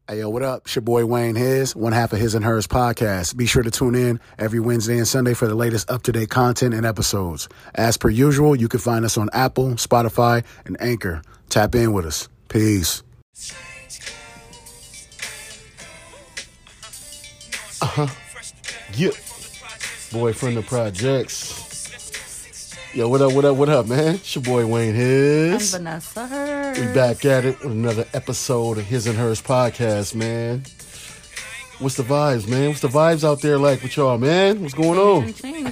Hey, yo, what up? It's your boy Wayne His, one half of His and Hers podcast. Be sure to tune in every Wednesday and Sunday for the latest up-to-date content and episodes. As per usual, you can find us on Apple, Spotify, and Anchor. Tap in with us. Peace. Yeah. Boy from the projects. Yo, what up, man? It's your boy Wayne His. I'm Vanessa Hers. We back at it with another episode of His and Hers podcast, man. What's the vibes, man? What's the vibes out there like with y'all, man? What's going on?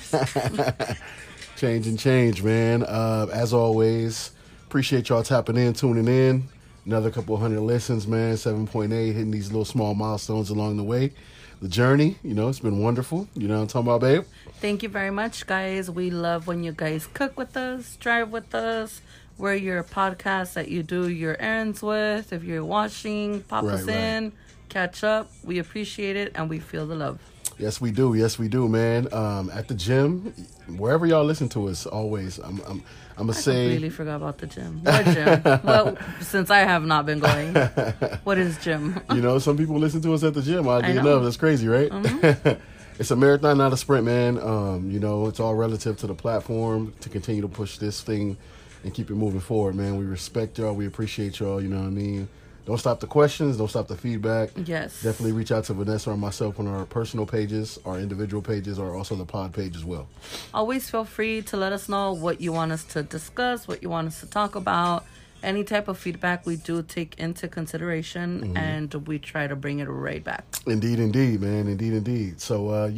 Change, man. As always, appreciate y'all tapping in, tuning in. Another couple 100 listens, man. 7.8, hitting these little small milestones along the way. The journey, it's been wonderful. You know what I'm talking about, babe? Thank you very much, guys. We love when you guys cook with us, drive with us. We're your podcast that you do your errands with. If you're watching, pop us in, catch up. We appreciate it, and we feel the love. Yes, we do, man. At the gym, wherever y'all listen to us, always. I'm gonna say. I completely forgot about the gym. What gym? Well, since I have not been going, what is gym? Some people listen to us at the gym. Oddly enough, that's crazy, right? Mm-hmm. It's a marathon, not a sprint, man. It's all relative to the platform to continue to push this thing and keep it moving forward, man. We respect y'all. We appreciate y'all. You know what I mean? Don't stop the questions. Don't stop the feedback. Yes. Definitely reach out to Vanessa or myself on our personal pages, our individual pages, or also the pod page as well. Always feel free to let us know what you want us to discuss, what you want us to talk about. Any type of feedback we do take into consideration, and we try to bring it right back. Indeed, man. Indeed. So,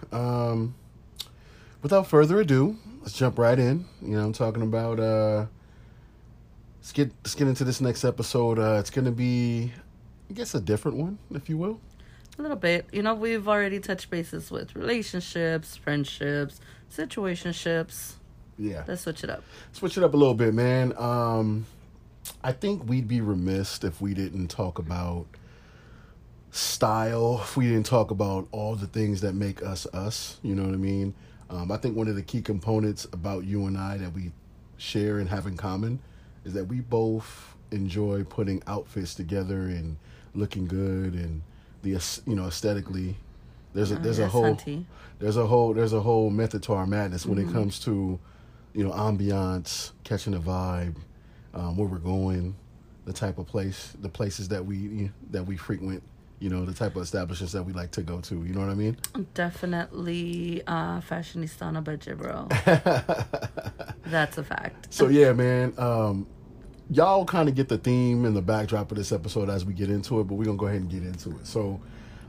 without further ado, let's jump right in. I'm talking about... Let's get into this next episode. It's going to be, I guess, a different one, if you will. A little bit. We've already touched bases with relationships, friendships, situationships. Yeah. Let's switch it up. Switch it up a little bit, man. I think we'd be remiss if we didn't talk about style, if we didn't talk about all the things that make us us. You know what I mean? I think one of the key components about you and I that we share and have in common is that we both enjoy putting outfits together and looking good and the aesthetically. There's a whole method to our madness when it comes to ambiance, catching a vibe, where we're going, the places that we frequent, the type of establishments that we like to go to. You know what I mean? Definitely fashionista on a budget, bro. That's a fact. So yeah, man. Y'all kind of get the theme and the backdrop of this episode as we get into it, but we're going to go ahead and get into it. So,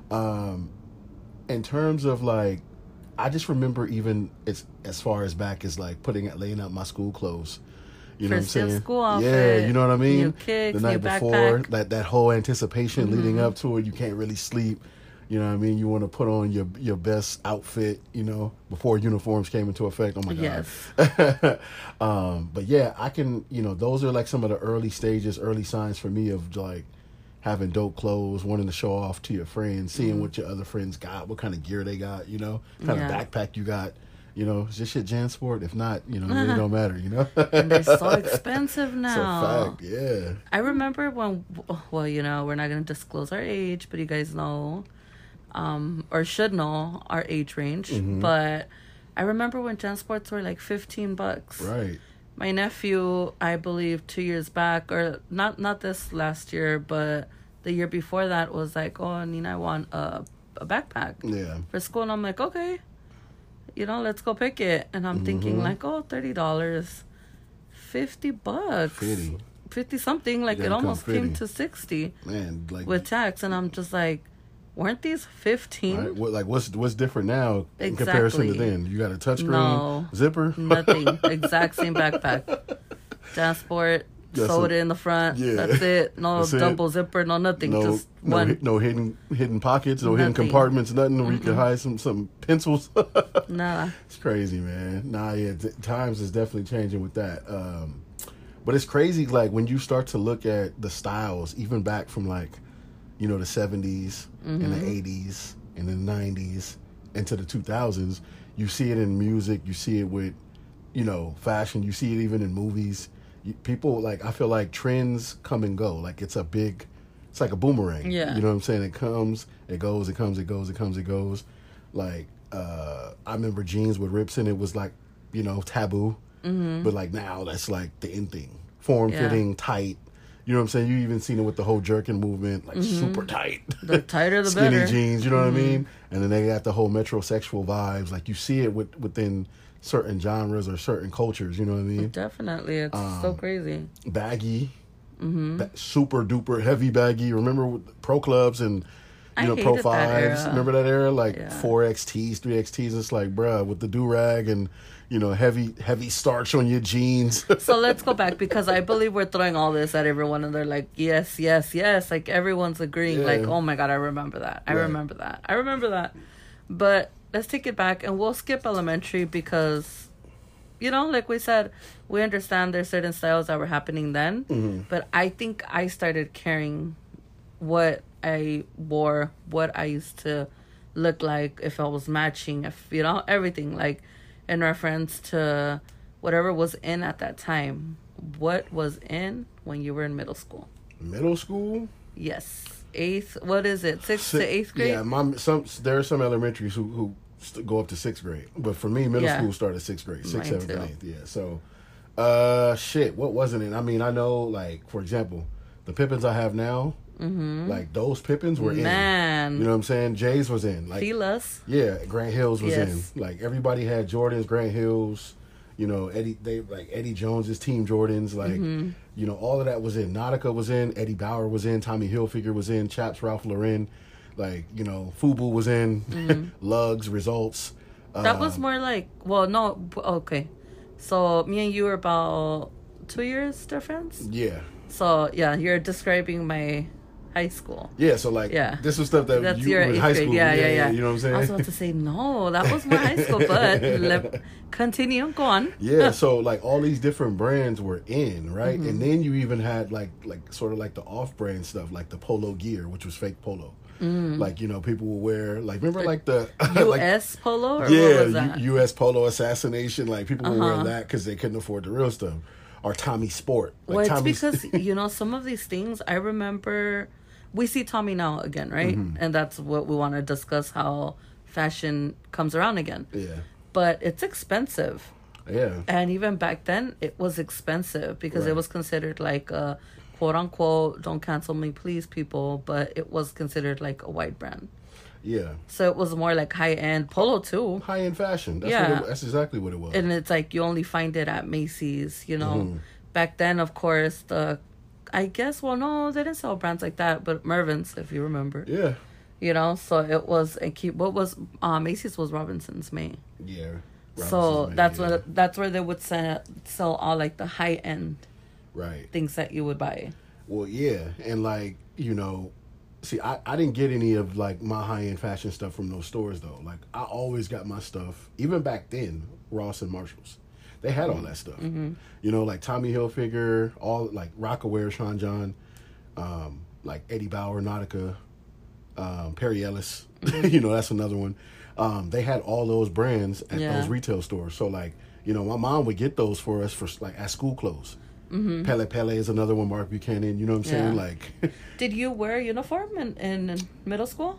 in terms of I just remember even as far as back as laying out my school clothes. You know what I'm saying? School outfit, yeah, you know what I mean? New kicks, the night new before, backpack. that whole anticipation leading up to it, you can't really sleep. You know what I mean? You want to put on your best outfit, before uniforms came into effect. Oh my God. Yes. But yeah, I can, those are some of the early signs for me of having dope clothes, wanting to show off to your friends, seeing what your other friends got, what kind of gear they got, kind of backpack you got. Is this shit JanSport? If not, it really don't matter, And they're so expensive now. It's a fact, yeah. I remember when, we're not going to disclose our age, but you guys know, or should know our age range. But I remember when JanSports were $15. Right. My nephew, I believe 2 years back, or not this last year, but the year before that was oh, Nina, I want a backpack for school. And I'm like, okay, let's go pick it. And I'm thinking $30, $50. 50 something, it almost came to 60. Man, with tax. And I'm just weren't these 15? Right. What's different now in comparison to then? You got a touchscreen zipper? Nothing. Exact same backpack. JanSport, sewed it in the front. Yeah. That's it. No double zipper, no nothing. Just one. No hidden pockets, no hidden compartments, nothing where you can hide some pencils. Nah. It's crazy, man. Nah, yeah, times is definitely changing with that. But it's crazy, when you start to look at the styles, even back from the 70s and the 80s and the 90s into the 2000s, you see it in music, you see it with, fashion, you see it even in movies. People, I feel like trends come and go. It's a big it's like a boomerang. Yeah. You know what I'm saying? It comes, it goes, it comes, it goes, it comes, it goes. Like, I remember jeans with rips in it was like, you know, taboo. Mm-hmm. But like now that's like the in thing. Form fitting, tight. You know what I'm saying? You even seen it with the whole jerkin movement, like super tight. The tighter the skinny better. Jeans, you know what I mean? And then they got the whole metrosexual vibes. Like you see it within certain genres or certain cultures, you know what I mean? Definitely. It's so crazy. Baggy. Super duper heavy baggy. Remember with Pro Clubs and Pro 5s? Remember that era? Like 4XTs, 3XTs. It's like, bruh, with the do-rag and heavy starch on your jeans. So let's go back, because I believe we're throwing all this at everyone and they're like, yes, yes, yes. Like everyone's agreeing. Like, oh my God, I remember that. I remember that. But let's take it back and we'll skip elementary because, like we said, we understand there's certain styles that were happening then. Mm-hmm. But I think I started caring what I wore, what I used to look like, if I was matching, if, everything. Like, in reference to whatever was in at that time. What was in when you were in middle school? Middle school? Yes. 8th, what is it? 6th to 8th grade? Yeah, there are some elementaries who go up to 6th grade. But for me, middle school started 6th grade. 6th, 7th, and 8th. Yeah. So, what wasn't it? I mean, I know, like, for example, the Pippins I have now, like, those Pippins were in. You know what I'm saying? Jay's was in. Like, Filas. Yeah, Grant Hills was in. Like, everybody had Jordans, Grant Hills, Eddie Jones's Team Jordans, like, all of that was in. Nautica was in, Eddie Bauer was in, Tommy Hilfiger was in, Chaps, Ralph Lauren, like, Fubu was in, Lugs, Results. That was more like, okay. So, me and you were about 2 years difference? Yeah. So, yeah, you're describing my high school. Yeah, so like, this was stuff that you were in high school. Yeah. You know what I'm saying? I was about to say, no, that was my high school, but continue, go on. Yeah, so like all these different brands were in, right? And then you even had like sort of like the off-brand stuff, like the Polo Gear, which was fake polo. Like, people would wear, like, remember like the U.S. Polo? Or what was that? U.S. Polo Assassination. Like, people would wear that because they couldn't afford the real stuff. Or Tommy Sport. Like, well, it's because, some of these things, I remember, we see Tommy now again, right? And that's what we want to discuss, how fashion comes around again. Yeah. But it's expensive. Yeah. And even back then, it was expensive because it was considered like a quote-unquote, don't cancel me please, people, but it was considered like a white brand. Yeah. So it was more like high-end polo, too. High-end fashion. That's exactly what it was. And it's like you only find it at Macy's, Back then, of course, I guess, well, no, they didn't sell brands like that, but Mervyn's, if you remember. Yeah. So it was, Macy's was Robinson's May. Yeah. So that's where they would sell all like the high-end things that you would buy. Well, yeah. And like, see, I didn't get any of like my high-end fashion stuff from those stores though. Like I always got my stuff, even back then, Ross and Marshalls. They had all that stuff. Like Tommy Hilfiger, all like Rocawear, Sean John, like Eddie Bauer, Nautica, Perry Ellis. That's another one. They had all those brands at those retail stores. So like, my mom would get those for us for like at school clothes. Pele Pele is another one, Mark Buchanan, you know what I'm saying? Like, did you wear a uniform in middle school?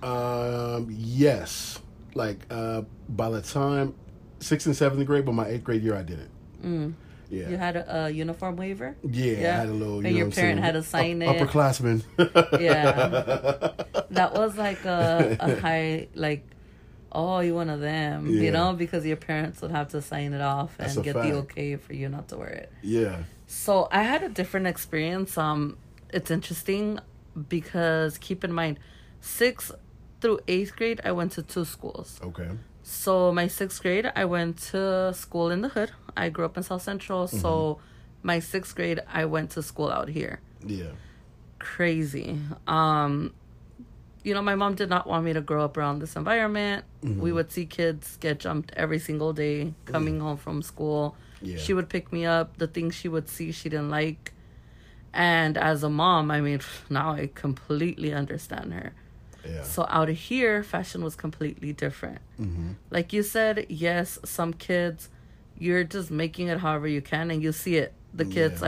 Yes. Like, by the time 6th and 7th grade, but my 8th grade year I didn't. Yeah. You had a uniform waiver? Yeah, I had a little, and your parent had to sign it. Upperclassman. Yeah. That was like a high, like, oh, you're one of them, because your parents would have to sign it off and get the okay for you not to wear it. Yeah. So I had a different experience. It's interesting because keep in mind, 6th through 8th grade, I went to 2 schools. Okay. So my 6th grade, I went to school in the hood. I grew up in South Central. So my 6th grade, I went to school out here. Yeah. Crazy. My mom did not want me to grow up around this environment. We would see kids get jumped every single day coming home from school. Yeah. She would pick me up. The things she would see, she didn't like. And as a mom, I mean, now I completely understand her. Yeah. So out of here, fashion was completely different. Like you said, yes, some kids, you're just making it however you can, and you see it. The kids, like,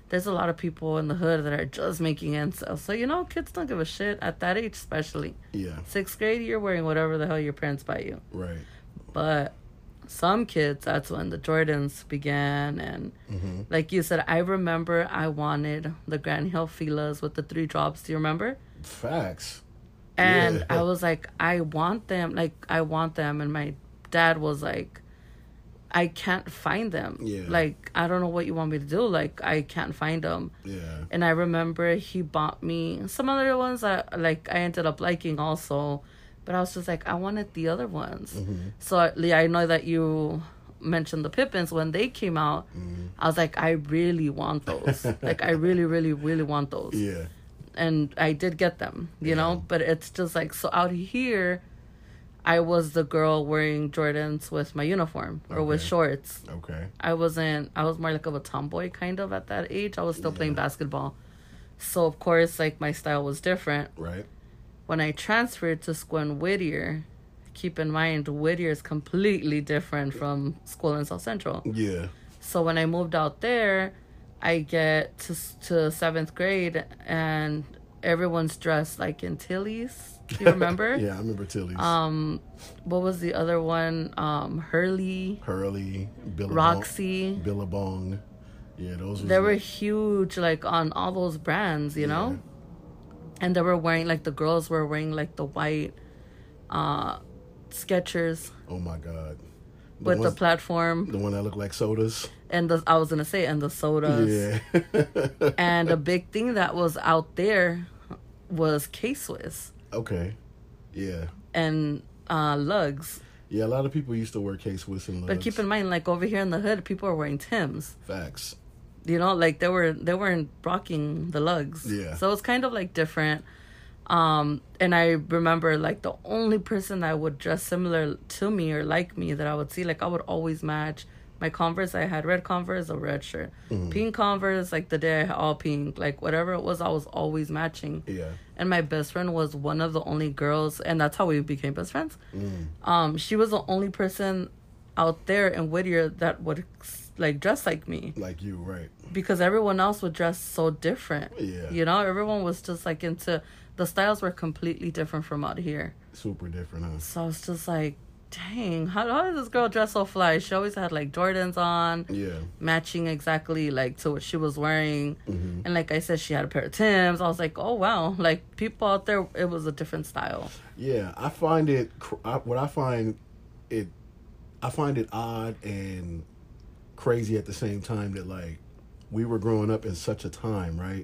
there's a lot of people in the hood that are just making ends. So, you know, kids don't give a shit at that age, especially. Yeah. 6th grade, you're wearing whatever the hell your parents buy you. Right. But some kids, that's when the Jordans began. And like you said, I remember I wanted the Grand Hill Filas with the 3 drops. Do you remember? Facts. And I was like, I want them. Like, I want them. And my dad was like, I can't find them. Yeah. Like, I don't know what you want me to do. Like, I can't find them. Yeah. And I remember he bought me some other ones that, like, I ended up liking also. But I was just like, I wanted the other ones. So, I know that you mentioned the Pippins. When they came out, I was like, I really want those. Like, I really, really, really want those. Yeah. And I did get them, you know? But it's just like, so out here, I was the girl wearing Jordans with my uniform or with shorts. Okay. I was more like of a tomboy kind of at that age. I was still playing basketball. So, of course, like, my style was different. Right. When I transferred to school in Whittier, keep in mind, Whittier is completely different from school in South Central. Yeah. So when I moved out there, I get to 7th grade and everyone's dressed like in Tilly's. Do you remember? Yeah, I remember Tilly's. What was the other one? Hurley, Billabong, Roxy, Billabong. Yeah, those. They were huge, like on all those brands, you know. And they were wearing, like, the girls were wearing like the white Skechers. Oh my God. With the platform. The one that looked like sodas. And I was gonna say, and the sodas. Yeah. And a big thing that was out there was K-Swiss. Okay. Yeah. And Lugs. Yeah, a lot of people used to wear K-Swiss and Lugs. But keep in mind, like, over here in the hood, people are wearing Timbs. Facts. You know, like, they weren't rocking the Lugs. Yeah. So it's kind of, like, different. And I remember, like, the only person that would dress similar to me or like me that I would see, like, I would always match my Converse. I had red Converse, a red shirt. Pink Converse, like, the day I had all pink. Like, whatever it was, I was always matching. Yeah. And my best friend was one of the only girls, and that's how we became best friends. She was the only person out there in Whittier that would, like, dress like me. Like you, right. Because everyone else would dress so different. Yeah. You know, everyone was just, like, into... The styles were completely different from out here. Super different, huh? So I was just like, dang, how does this girl dress so fly? She always had, like, Jordans on. Yeah. Matching exactly, like, to what she was wearing. And like I said, she had a pair of Timbs. I was like, oh, wow. Like, people out there, it was a different style. Yeah, I find it... I find it odd and crazy at the same time that, like, we were growing up in such a time, right?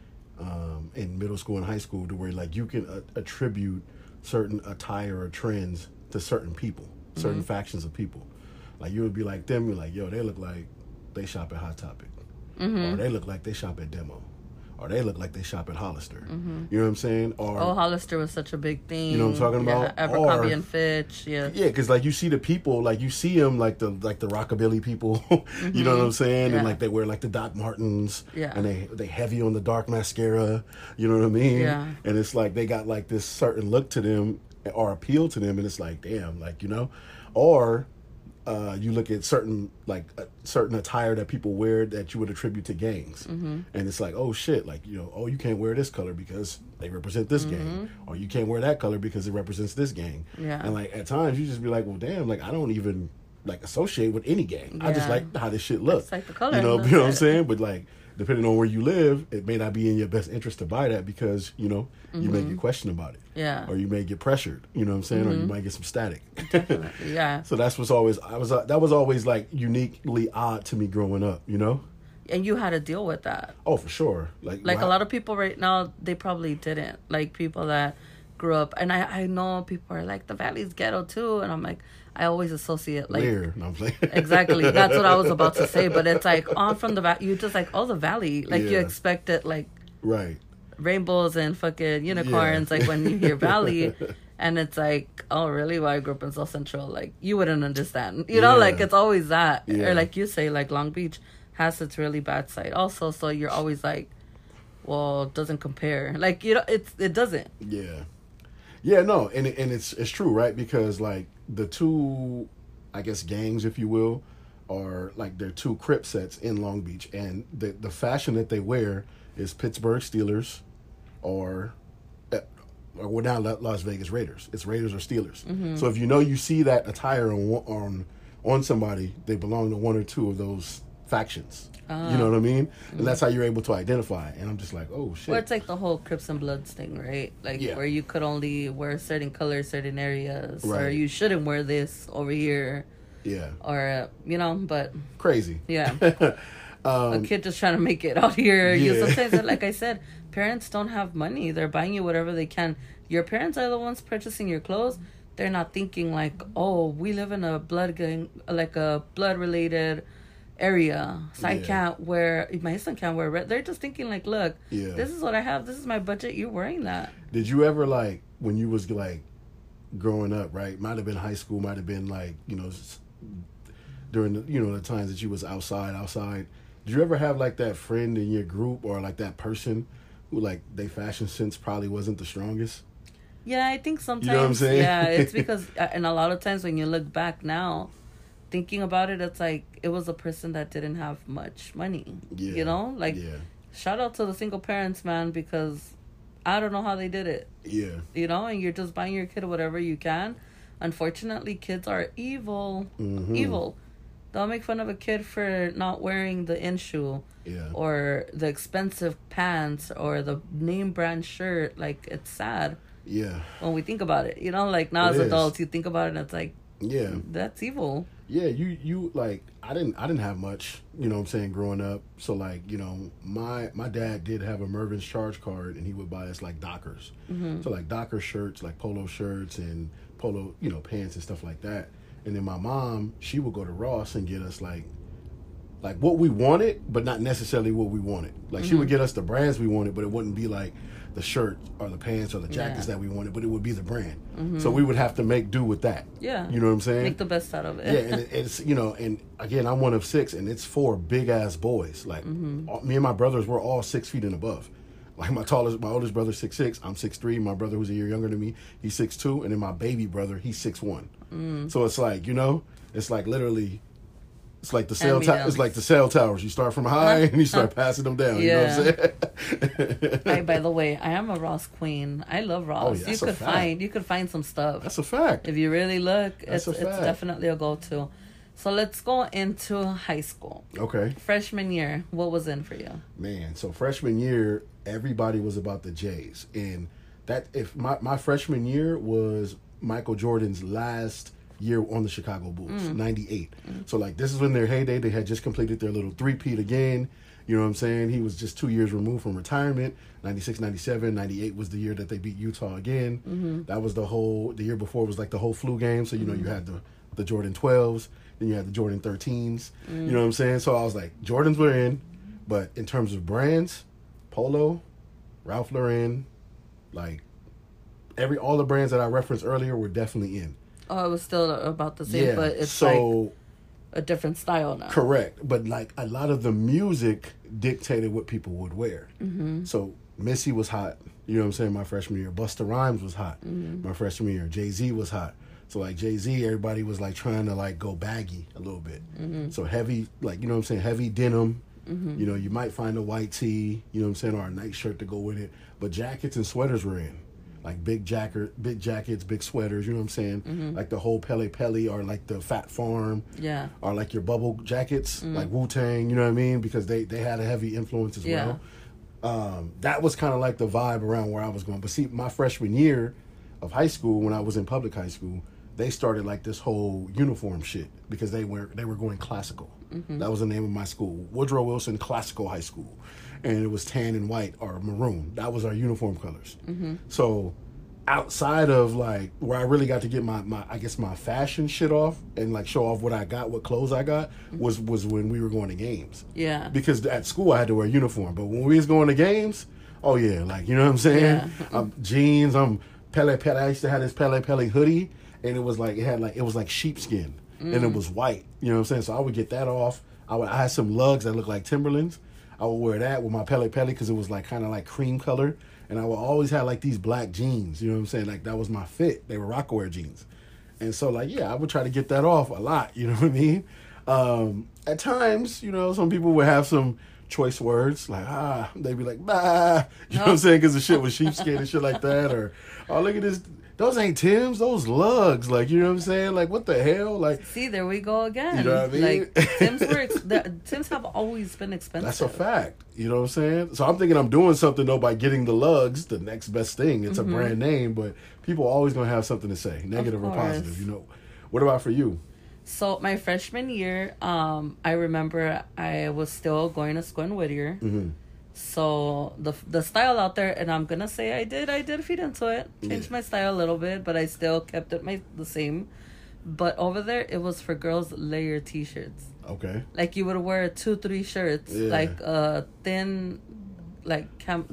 In middle school and high school, to where, like, you can attribute certain attire or trends to certain people, certain factions of people. Like, you would be like them, you're like, yo, they look like they shop at Hot Topic, or they look like they shop at Demo, or they look like they shop at Hollister. You know what I'm saying? Or Hollister was such a big thing. You know what I'm talking about? Yeah, Abercrombie and Fitch. Yeah. Yeah, because, like, you see the people, like, you see them, like the rockabilly people. You know what I'm saying? Yeah. And, like, they wear, like, the Doc Martens. Yeah. And they heavy on the dark mascara. You know what I mean? Yeah. And it's like they got, like, this certain look to them or appeal to them, and it's like, damn, like, you know, or. You look at certain attire that people wear that you would attribute to gangs, and it's like, oh shit, like, you know, oh, you can't wear this color because they represent this gang, or you can't wear that color because it represents this gang. Yeah. And, like, at times you just be like, well, damn, like, I don't even, like, associate with any gang. I just like how this shit looks. It's like the color. You know what I'm saying? But, like, depending on where you live, it may not be in your best interest to buy that because, you know, you may get questioned about it. Yeah. Or you may get pressured, you know what I'm saying? Or you might get some static. Definitely, yeah. So that was always like uniquely odd to me growing up, you know? And you had to deal with that. Oh, for sure. Like a lot of people right now, they probably didn't. Like, people that grew up, and I know people are like, the Valley's ghetto too, and I'm like, I always associate, like, where? No, I'm playing. Exactly. That's what I was about to say, but it's like, on from the Valley, you just like, oh, the Valley, like, you expect it, like, right, rainbows and fucking unicorns, like, when you hear Valley. And it's like, oh, really? Well, I grew up in South Central. Like, you wouldn't understand. You know, like, it's always that. Or like you say, like, Long Beach has its really bad side also. So you're always like, well, it doesn't compare. Like, you know, it doesn't. Yeah. Yeah, no. And it's true, right? Because, like, the two, I guess, gangs, if you will, are like their two Crip sets in Long Beach, and the fashion that they wear is Pittsburgh Steelers or well, now Las Vegas Raiders. It's Raiders or Steelers. Mm-hmm. So if you see that attire on somebody, they belong to one or two of those factions. You know what I mean? Mm-hmm. And that's how you're able to identify. And I'm just like, oh shit. Well, it's like the whole Crips and Bloods thing, right? Like where you could only wear certain colors, certain areas, or you shouldn't wear this over here. Yeah. Or but crazy. Yeah. A kid just trying to make it out here. Yeah. Sometimes, like I said, parents don't have money. They're buying you whatever they can. Your parents are the ones purchasing your clothes. They're not thinking like, oh, we live in a blood related area, so I can't wear, my son can't wear red. They're just thinking like, look, this is what I have, this is my budget, you're wearing that. Did you ever, like, when you was like growing up, right, might have been high school, might have been like, during the, the times that you was outside, did you ever have like that friend in your group or like that person who like their fashion sense probably wasn't the strongest? Yeah, I think sometimes, you know what I'm saying? Yeah, it's because, and a lot of times when you look back now, thinking about it, it's like it was a person that didn't have much money. Yeah. Shout out to the single parents, man, because I don't know how they did it. Yeah. And you're just buying your kid whatever you can. Unfortunately, kids are evil. Mm-hmm. Evil. They'll make fun of a kid for not wearing the in shoe. Yeah. Or the expensive pants or the name brand shirt. Like, it's sad. Yeah. When we think about it. Like now as adults, you think about it and it's like, yeah, that's evil. Yeah, you like I didn't have much, you know what I'm saying, growing up. So like, my dad did have a Mervyn's charge card and he would buy us like Dockers. Mm-hmm. So like Docker shirts, like polo shirts and polo, pants and stuff like that. And then my mom, she would go to Ross and get us like what we wanted, but not necessarily what we wanted. Like she would get us the brands we wanted, but it wouldn't be like the shirt or the pants or the jackets that we wanted, but it would be the brand. Mm-hmm. So we would have to make do with that. Yeah. You know what I'm saying? Make the best out of it. Yeah, and it's, and again, I'm one of 6, and it's 4 big-ass boys. Like, me and my brothers, we're all 6 feet and above. Like, my oldest brother's 6'6", I'm 6'3", my brother who's a year younger than me, he's 6'2", and then my baby brother, he's 6'1". So it's like, it's like literally... It's like the cell. It's like the cell towers. You start from high and you start passing them down. Yeah. You know what I'm saying? Hey, by the way, I am a Ross queen. I love Ross. Oh, yeah, you could find some stuff. That's a fact. If you really look, it's definitely a go-to. So let's go into high school. Okay. Freshman year, what was in for you? Man, so freshman year, everybody was about the Jays, and my freshman year was Michael Jordan's last year on the Chicago Bulls, 98. So like this is when their heyday. They had just completed their little three-peat again. You know what I'm saying? He was just 2 years removed from retirement. 96, 97, 98 was the year that they beat Utah again. Mm-hmm. That was the year before was like the whole flu game. So, you had the Jordan 12s, then you had the Jordan 13s. You know what I'm saying? So I was like, Jordans were in, but in terms of brands, Polo, Ralph Lauren, like all the brands that I referenced earlier were definitely in. Oh, it was still about the same, but it's like a different style now. Correct. But like a lot of the music dictated what people would wear. Mm-hmm. So Missy was hot. You know what I'm saying? My freshman year. Busta Rhymes was hot. Mm-hmm. My freshman year. Jay-Z was hot. So like Jay-Z, everybody was like trying to like go baggy a little bit. Mm-hmm. So heavy, like, you know what I'm saying? Heavy denim. Mm-hmm. You might find a white tee, you know what I'm saying? Or a nice shirt to go with it. But jackets and sweaters were in. Like big jackets, big sweaters, you know what I'm saying? Mm-hmm. Like the whole Pele Pele or like the Fat Farm. Yeah. Or like your bubble jackets, like Wu-Tang, you know what I mean? Because they had a heavy influence as well. That was kind of like the vibe around where I was going. But see, my freshman year of high school, when I was in public high school, they started like this whole uniform shit because they were going classical. Mm-hmm. That was the name of my school, Woodrow Wilson Classical High School. And it was tan and white or maroon. That was our uniform colors. Mm-hmm. So outside of like where I really got to get my fashion shit off and like show off what clothes I got was when we were going to games. Yeah. Because at school I had to wear a uniform, but when we was going to games, oh yeah, like, you know what I'm saying? Yeah. Jeans, Pele Pele. I used to have this Pele Pele hoodie, and it was like sheepskin, and it was white. You know what I'm saying? So I would get that off. I had some lugs that looked like Timberlands. I would wear that with my Pele Pele because it was like kind of like cream color. And I would always have like these black jeans, you know what I'm saying? Like that was my fit. They were Rocawear jeans. And so like, yeah, I would try to get that off a lot, you know what I mean? At times, you know, some people would have some choice words like they'd be like bah, you know what I'm saying, because the shit was sheepskin and shit like that, or oh look at this, those ain't Tim's, those lugs, like, you know what I'm saying, like what the hell, like, see, there we go again, you know what I mean, like Tim's have always been expensive. That's a fact, you know what I'm saying. So I'm thinking I'm doing something though by getting the lugs, the next best thing. It's a brand name, but people are always gonna have something to say, negative or positive, you know. What about for you? So my freshman year, I remember I was still going to school in Whittier. Mm-hmm. So the style out there, and I'm gonna say I did feed into it, changed my style a little bit, but I still kept it the same. But over there, it was for girls layer t-shirts. Okay. Like you would wear 2-3 shirts, like thin, like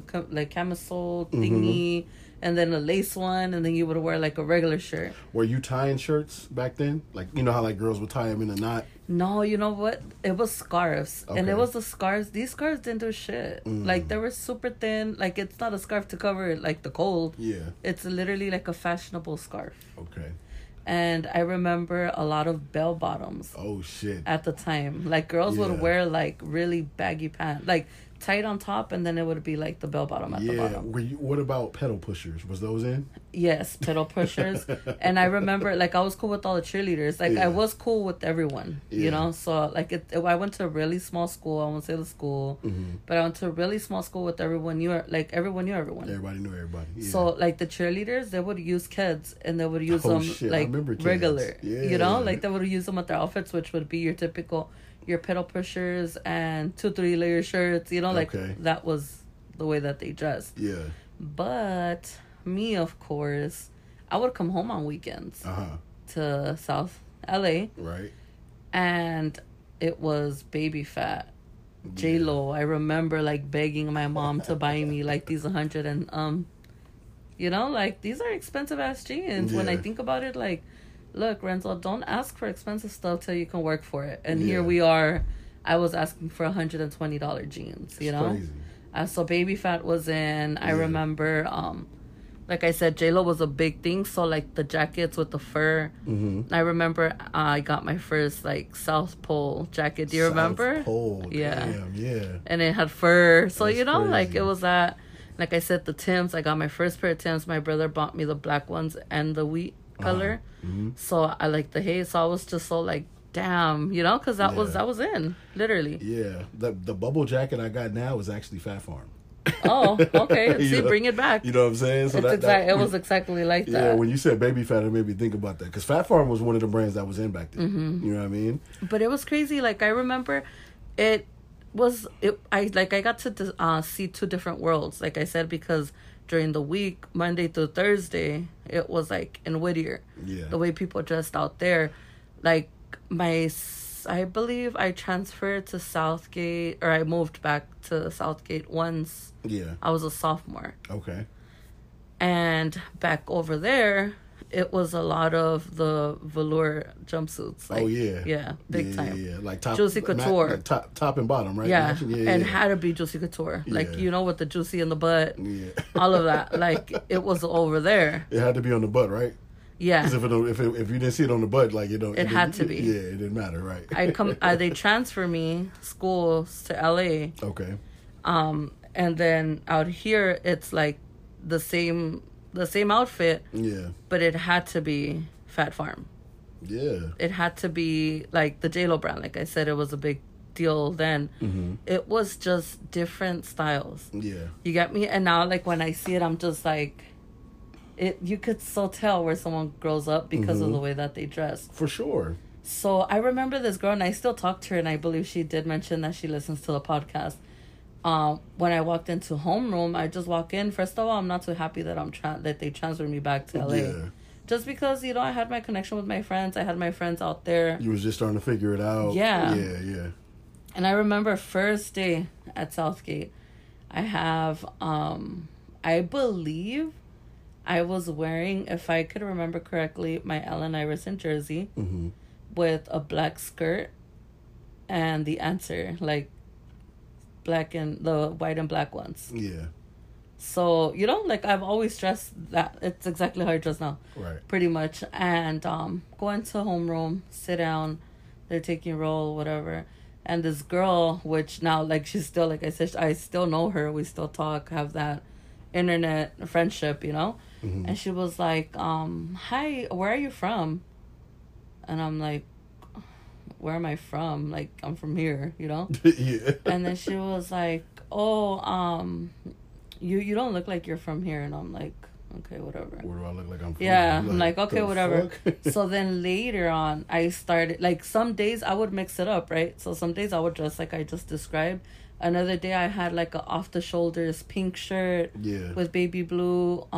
camisole thingy. And then a lace one, and then you would wear like a regular shirt. Were you tying shirts back then? Like, you know how like girls would tie them in a knot? No, you know what? It was scarves. Okay. And it was the scarves. These scarves didn't do shit. Like, they were super thin. Like, it's not a scarf to cover, like, the cold. Yeah. It's literally like a fashionable scarf. Okay. And I remember a lot of bell bottoms. Oh, shit. At the time. Like, girls would wear, like, really baggy pants. Like, tight on top, and then it would be like the bell bottom at the bottom. What about pedal pushers? Was those in? Yes, pedal pushers. And I remember, like, I was cool with all the cheerleaders. Like, I was cool with everyone, you know? So, like, I went to a really small school. I won't say the school. But I went to a really small school with everyone. Everyone knew everyone. Everybody knew everybody. Yeah. So, like, the cheerleaders, they would use kids, and they would use them, like, regular. Yeah. You know? Like, they would use them with their outfits, which would be your typical... your pedal pushers and 2-3 layer shirts, you know, like that was the way that they dressed. Yeah. But me, of course, I would come home on weekends to South LA. Right. And it was baby fat. J-Lo. I remember like begging my mom to buy me like these 100 and you know, like these are expensive ass jeans. When I think about it, like, look, Renzo, don't ask for expensive stuff till you can work for it. And here we are. I was asking for $120 jeans, you know? Crazy. So baby fat was in. I remember, like I said, J-Lo was a big thing. So, like, the jackets with the fur. I remember I got my first, like, South Pole jacket. Do you remember? South Pole. Yeah. Damn, yeah. And it had fur. So, That's you know, crazy. like, it was that. Like I said, the Timbs. I got my first pair of Timbs. My brother bought me the black ones and the wheat color. So I like the haze. So I was just so like, damn, you know, because that was in literally. Yeah, the bubble jacket I got now is actually Phat Farm. Oh, okay. See, bring it back. You know what I'm saying? So it was exactly like that. Yeah, when you said baby fat, it made me think about that because Phat Farm was one of the brands that was in back then. You know what I mean? But it was crazy. Like I remember, I got to see two different worlds. Like I said, because during the week, Monday through Thursday, it was like in Whittier. Yeah. The way people dressed out there. Like I believe I transferred to Southgate, or I moved back to Southgate once. Yeah. I was a sophomore. Okay. And back over there, it was a lot of the velour jumpsuits. Like, yeah, big time. Yeah, like top Juicy Couture, like top and bottom, right? Yeah, and had to be Juicy Couture, like you know, with the juicy in the butt, all of that. Like it was over there. It had to be on the butt, right? Yeah. Because if you didn't see it on the butt, like it had to be. Yeah, it didn't matter, right? They transfer me schools to LA. Okay. And then out here, it's like the same outfit. Yeah. But it had to be Phat Farm. Yeah. It had to be like the J-Lo brand. Like I said, it was a big deal then. It was just different styles. Yeah. You get me? And now, like, when I see it, I'm just like, you could so tell where someone grows up because of the way that they dress. For sure. So I remember this girl, and I still talk to her, and I believe she did mention that she listens to the podcast. When I walked into homeroom, I just walk in. First of all, I'm not too happy that that they transferred me back to LA. Yeah. Just because, you know, I had my connection with my friends. I had my friends out there. You was just starting to figure it out. Yeah. Yeah. And I remember first day at Southgate, I have, I believe I was wearing, if I could remember correctly, my Allen Iverson jersey with a black skirt and the answer, like, black and the white and black ones. Yeah. So, you know, like I've always dressed that. It's exactly how I dress now. Right. Pretty much. And go into homeroom, sit down, they're taking a role, whatever. And this girl, which now, like, she's still, like I said, I still know her. We still talk, have that internet friendship, you know? Mm-hmm. And she was like, hi, where are you from? And I'm like, where am I from? Like, I'm from here, you know? Yeah. And then she was like, oh, you don't look like you're from here. And I'm like, okay, whatever. Where do I look like I'm from? Yeah, I'm like okay, whatever. So then later on, I started, like, some days I would mix it up, right? So some days I would dress like I just described. Another day I had, like, a off-the-shoulders pink shirt with baby blue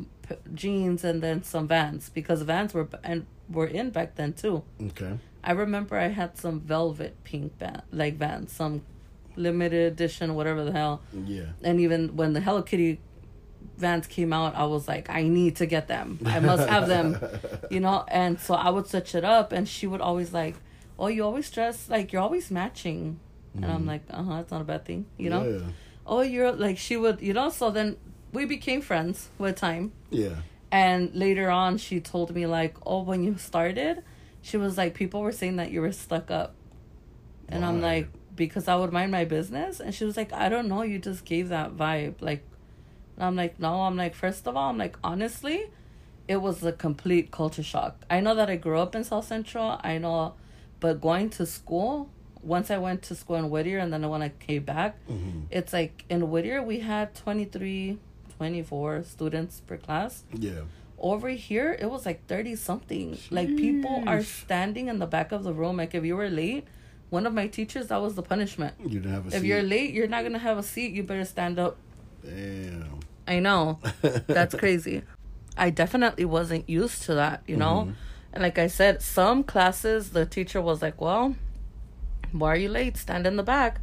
jeans and then some Vans. Because Vans were in back then, too. Okay. I remember I had some velvet pink Vans, some limited edition, whatever the hell. Yeah. And even when the Hello Kitty Vans came out, I was like, I need to get them. I must have them, you know? And so I would switch it up, and she would always like, oh, you always dress, like, you're always matching. Mm-hmm. And I'm like, it's not a bad thing, you know? Yeah. Oh, you're, like, she would, you know? So then we became friends with time. Yeah. And later on, she told me, like, oh, when you started, she was like, people were saying that you were stuck up. And why? I'm like, because I would mind my business. And she was like, I don't know, you just gave that vibe. Like, and I'm like, no. I'm like, first of all, I'm like, honestly, it was a complete culture shock. I know that I grew up in South Central. I know, but going to school, once I went to school in Whittier, and then when I came back, mm-hmm. It's like, in Whittier, we had 23, 24 students per class. Yeah. Over here, it was like 30-something. Jeez. Like, people are standing in the back of the room. Like, if you were late, one of my teachers, that was the punishment. You didn't have a seat. If you're late, you're not going to have a seat. You better stand up. Damn. I know. That's crazy. I definitely wasn't used to that, you know? Mm-hmm. And like I said, some classes, the teacher was like, well, why are you late? Stand in the back.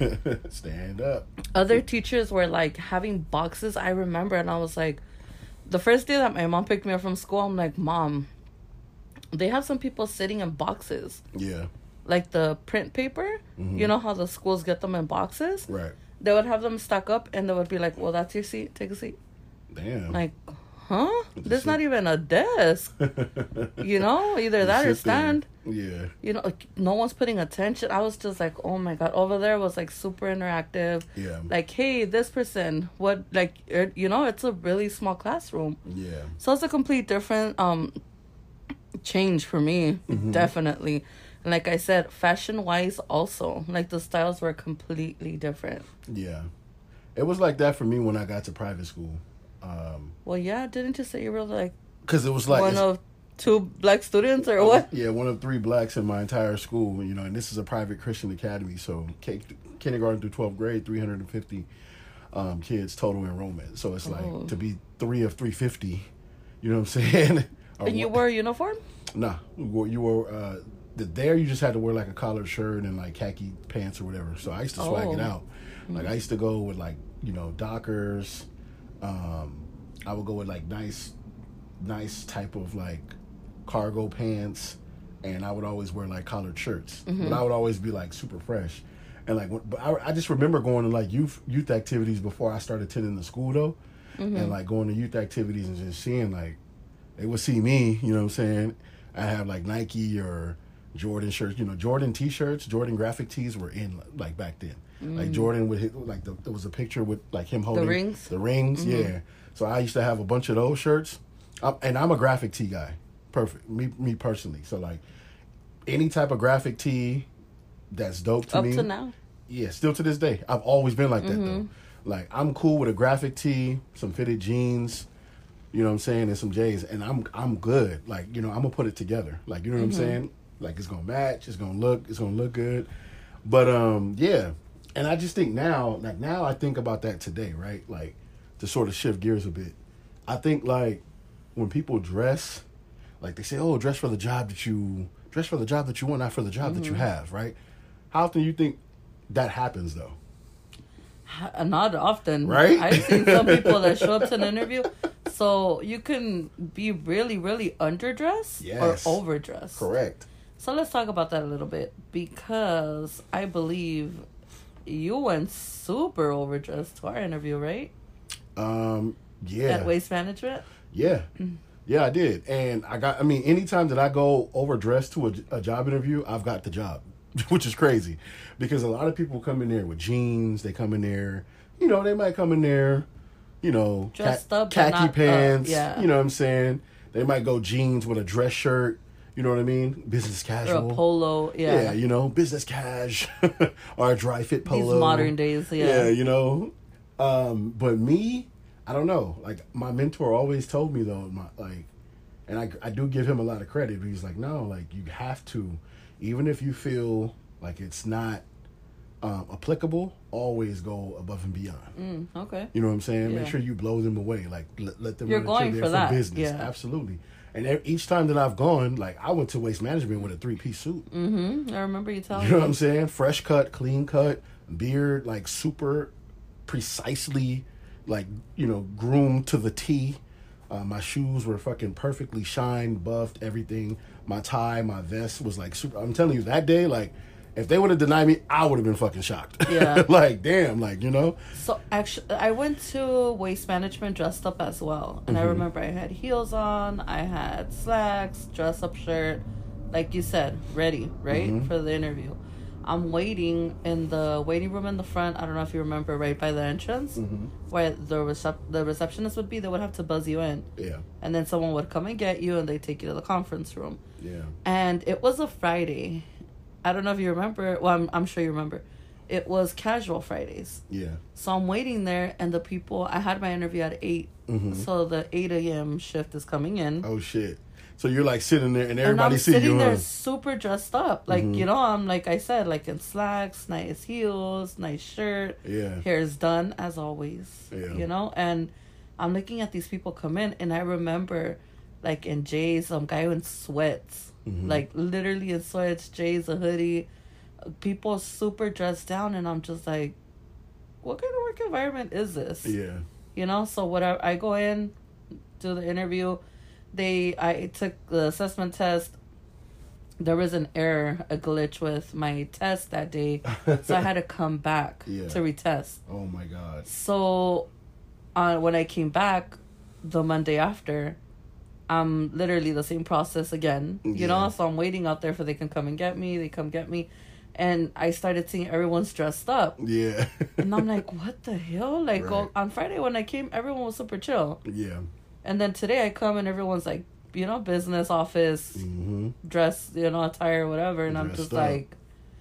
Stand up. Other teachers were like having boxes. I remember, and I was like, the first day that my mom picked me up from school, I'm like, Mom, they have some people sitting in boxes. Yeah. Like the print paper. Mm-hmm. You know how the schools get them in boxes? Right. They would have them stuck up, and they would be like, well, that's your seat. Take a seat. Damn. Like, huh? There's not even a desk. You know? Either that or stand. There. Yeah. You know, like, no one's putting attention. I was just like, oh, my God. Over there was, like, super interactive. Yeah. Like, hey, this person, what, like, you know, it's a really small classroom. Yeah. So it's a complete different change for me. Mm-hmm. Definitely. And like I said, fashion-wise also. Like, the styles were completely different. Yeah. It was like that for me when I got to private school. Well, yeah. Didn't you say you were, like... Because it was like... One of 2 black students or what? Yeah, one of 3 blacks in my entire school. You know, and this is a private Christian academy. So, kindergarten through 12th grade, 350 kids total enrollment. So, it's like, to be 3 of 350, you know what I'm saying? And you wore a uniform? Nah. You wore... There you just had to wear like a collared shirt and like khaki pants or whatever. So I used to swag it out. Like I used to go with like, you know, Dockers. I would go with like nice type of like cargo pants, and I would always wear like collared shirts. Mm-hmm. But I would always be like super fresh. And like, but I just remember going to like youth activities before I started attending the school though, mm-hmm. and like going to youth activities and just seeing like they would see me. You know what I'm saying? I have like Nike or Jordan shirts, you know, Jordan t-shirts, Jordan graphic tees were in like back then. Like Jordan would hit, like there was a picture with like him holding the rings. Mm-hmm. Yeah. So I used to have a bunch of those shirts, and I'm a graphic tee guy. Perfect. Me personally. So like any type of graphic tee that's dope to me. Up to now. Yeah, still to this day. I've always been like that though. Like I'm cool with a graphic tee, some fitted jeans, you know what I'm saying, and some J's, and I'm good. Like, you know, I'm gonna put it together. Like, you know what I'm saying? Like, it's gonna match, it's gonna look good. But yeah. And I just think now I think about that today, right? Like, to sort of shift gears a bit. I think like when people dress, like they say, oh, dress for the job that you want, not for the job that you have, right? How often do you think that happens though? Not often. Right? I've seen some people that show up to an interview. So you can be really, really underdressed or overdressed. Correct. So let's talk about that a little bit, because I believe you went super overdressed to our interview, right? Yeah. At Waste Management? Yeah. Yeah, I did. And anytime that I go overdressed to a job interview, I've got the job, which is crazy. Because a lot of people come in there with jeans. They come in there, they might come in there, dressed up, khaki pants. Yeah. You know what I'm saying? They might go jeans with a dress shirt. You know what I mean? Business casual. Or a polo, yeah. Yeah, business cash. Or a dry fit polo. These modern days, yeah. Yeah, but me, I don't know. Like, my mentor always told me, though, and I do give him a lot of credit. But he's like, no, like, you have to, even if you feel like it's not applicable, always go above and beyond. Okay. You know what I'm saying? Yeah. Make sure you blow them away. Like, let them You're know going that for that. business. Yeah. Absolutely. And each time that I've gone, like, I went to Waste Management with a 3-piece suit. I remember you telling me. You know what I'm saying? Fresh cut, clean cut, beard, like, super precisely, like, groomed to the T. My shoes were fucking perfectly shined, buffed, everything. My tie, my vest was, like, super. I'm telling you, that day, like, if they would have denied me, I would have been fucking shocked. Yeah. Like, damn, like, So, actually, I went to Waste Management dressed up as well. And I remember I had heels on, I had slacks, dress-up shirt. Like you said, ready, right? For the interview. I'm waiting in the waiting room in the front. I don't know if you remember, right by the entrance, where the receptionist would be. They would have to buzz you in. Yeah. And then someone would come and get you, and they take you to the conference room. Yeah. And it was a Friday. I don't know if you remember. Well, I'm sure you remember. It was casual Fridays. Yeah. So I'm waiting there, and the people. I had my interview at 8, so the 8 a.m. shift is coming in. Oh shit! So you're like sitting there, and everybody see you. And I'm sitting there super dressed up, like I'm like I said, like in slacks, nice heels, nice shirt. Yeah. Hair's done as always. Yeah. And I'm looking at these people come in, and I remember, like in Jay's, some guy in sweats. Like literally in sweats, Jay's, a hoodie, people super dressed down, and I'm just like, what kind of work environment is this? Yeah. So whatever, I go in, do the interview, I took the assessment test. There was an error, a glitch with my test that day, so I had to come back to retest. Oh my god. So when I came back the Monday after, I'm literally the same process again, so I'm waiting out there for they can come and get me. They come get me. And I started seeing everyone's dressed up. Yeah. And I'm like, what the hell? Like, on Friday when I came, everyone was super chill. Yeah. And then today I come and everyone's like, business, office, dress, attire, whatever. And I'm just like,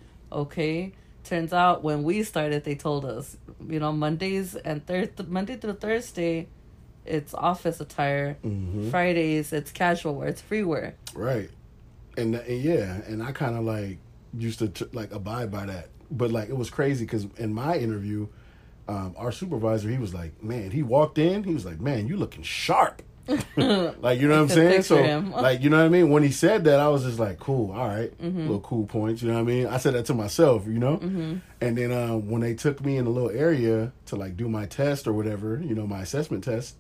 okay. Turns out when we started, they told us, Mondays and Monday through Thursday, it's office attire. Fridays, it's casual wear. It's free wear. Right. And I kind of like used to like abide by that. But like it was crazy because in my interview, our supervisor, he was like, man, he walked in, he was like, man, you looking sharp. Like, you know what I'm saying? So like, you know what I mean? When he said that, I was just like, cool, all right, little cool points, you know what I mean? I said that to myself, And then when they took me in a little area to like do my test or whatever, my assessment test,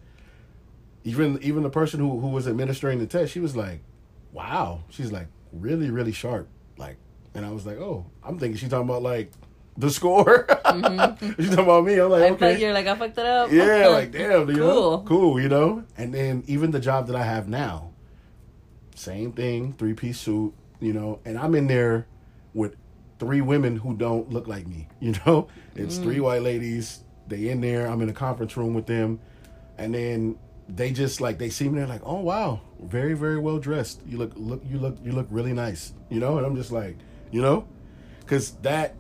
even the person who was administering the test, she was like, wow. She's like, really, really sharp. Like, and I was like, oh, I'm thinking she's talking about like the score. She's talking about me. I'm like, okay. You're like, I fucked it up. Yeah, like, damn, cool. And then even the job that I have now, same thing, 3-piece suit, and I'm in there with 3 women who don't look like me, It's 3 white ladies. They in there. I'm in a conference room with them. And then they just like, they see me, they're like, oh wow, very, very well dressed. You look really nice, And I'm just like, because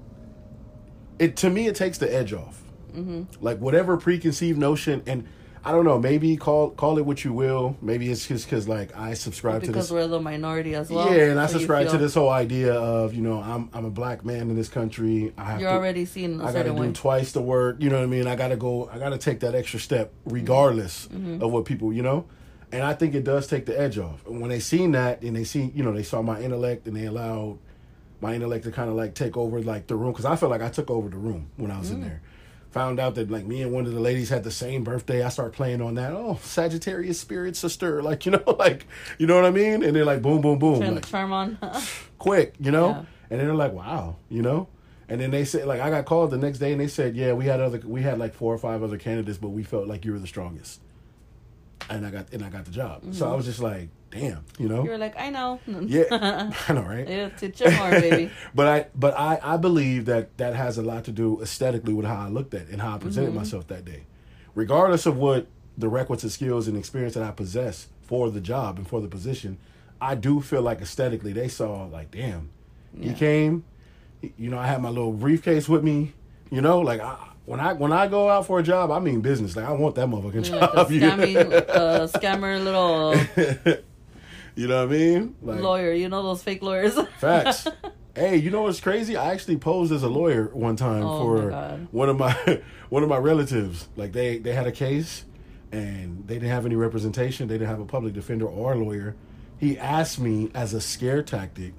to me, it takes the edge off. Like whatever preconceived notion, and I don't know, maybe call it what you will. Maybe it's just because like I subscribe to this. Because we're the minority as well. Yeah, and I subscribe to this whole idea of, I'm a black man in this country. You're already seeing I got to do twice the work. You know what I mean? I got to take that extra step regardless of what people, And I think it does take the edge off. And when they seen that and they see, they saw my intellect and they allowed my intellect to kind of like take over like the room. Because I felt like I took over the room when I was in there. Found out that like me and one of the ladies had the same birthday. I started playing on that. Oh, Sagittarius spirit sister, like like you know what I mean. And they're like boom, boom, boom, turn like, the charm on, quick, Yeah. And then they're like, wow, And then they said like I got called the next day and they said, yeah, we had like 4 or 5 other candidates, but we felt like you were the strongest. and I got the job. Mm-hmm. So I was just like, damn, you know. You were like, I know. Yeah, I know, right? Yeah, teach you more, baby. but I believe that has a lot to do aesthetically with how I looked at and how I presented myself that day, regardless of what the requisite skills and experience that I possess for the job and for the position. I do feel like aesthetically they saw like, damn, he came. You know, I had my little briefcase with me. You know, like when I go out for a job, I mean business. Like I want that motherfucking job. Like a scammer little. You know what I mean? Like, lawyer. You know those fake lawyers. Facts. Hey, you know what's crazy? I actually posed as a lawyer one time for one of my relatives. Like they had a case, and they didn't have any representation. They didn't have a public defender or a lawyer. He asked me as a scare tactic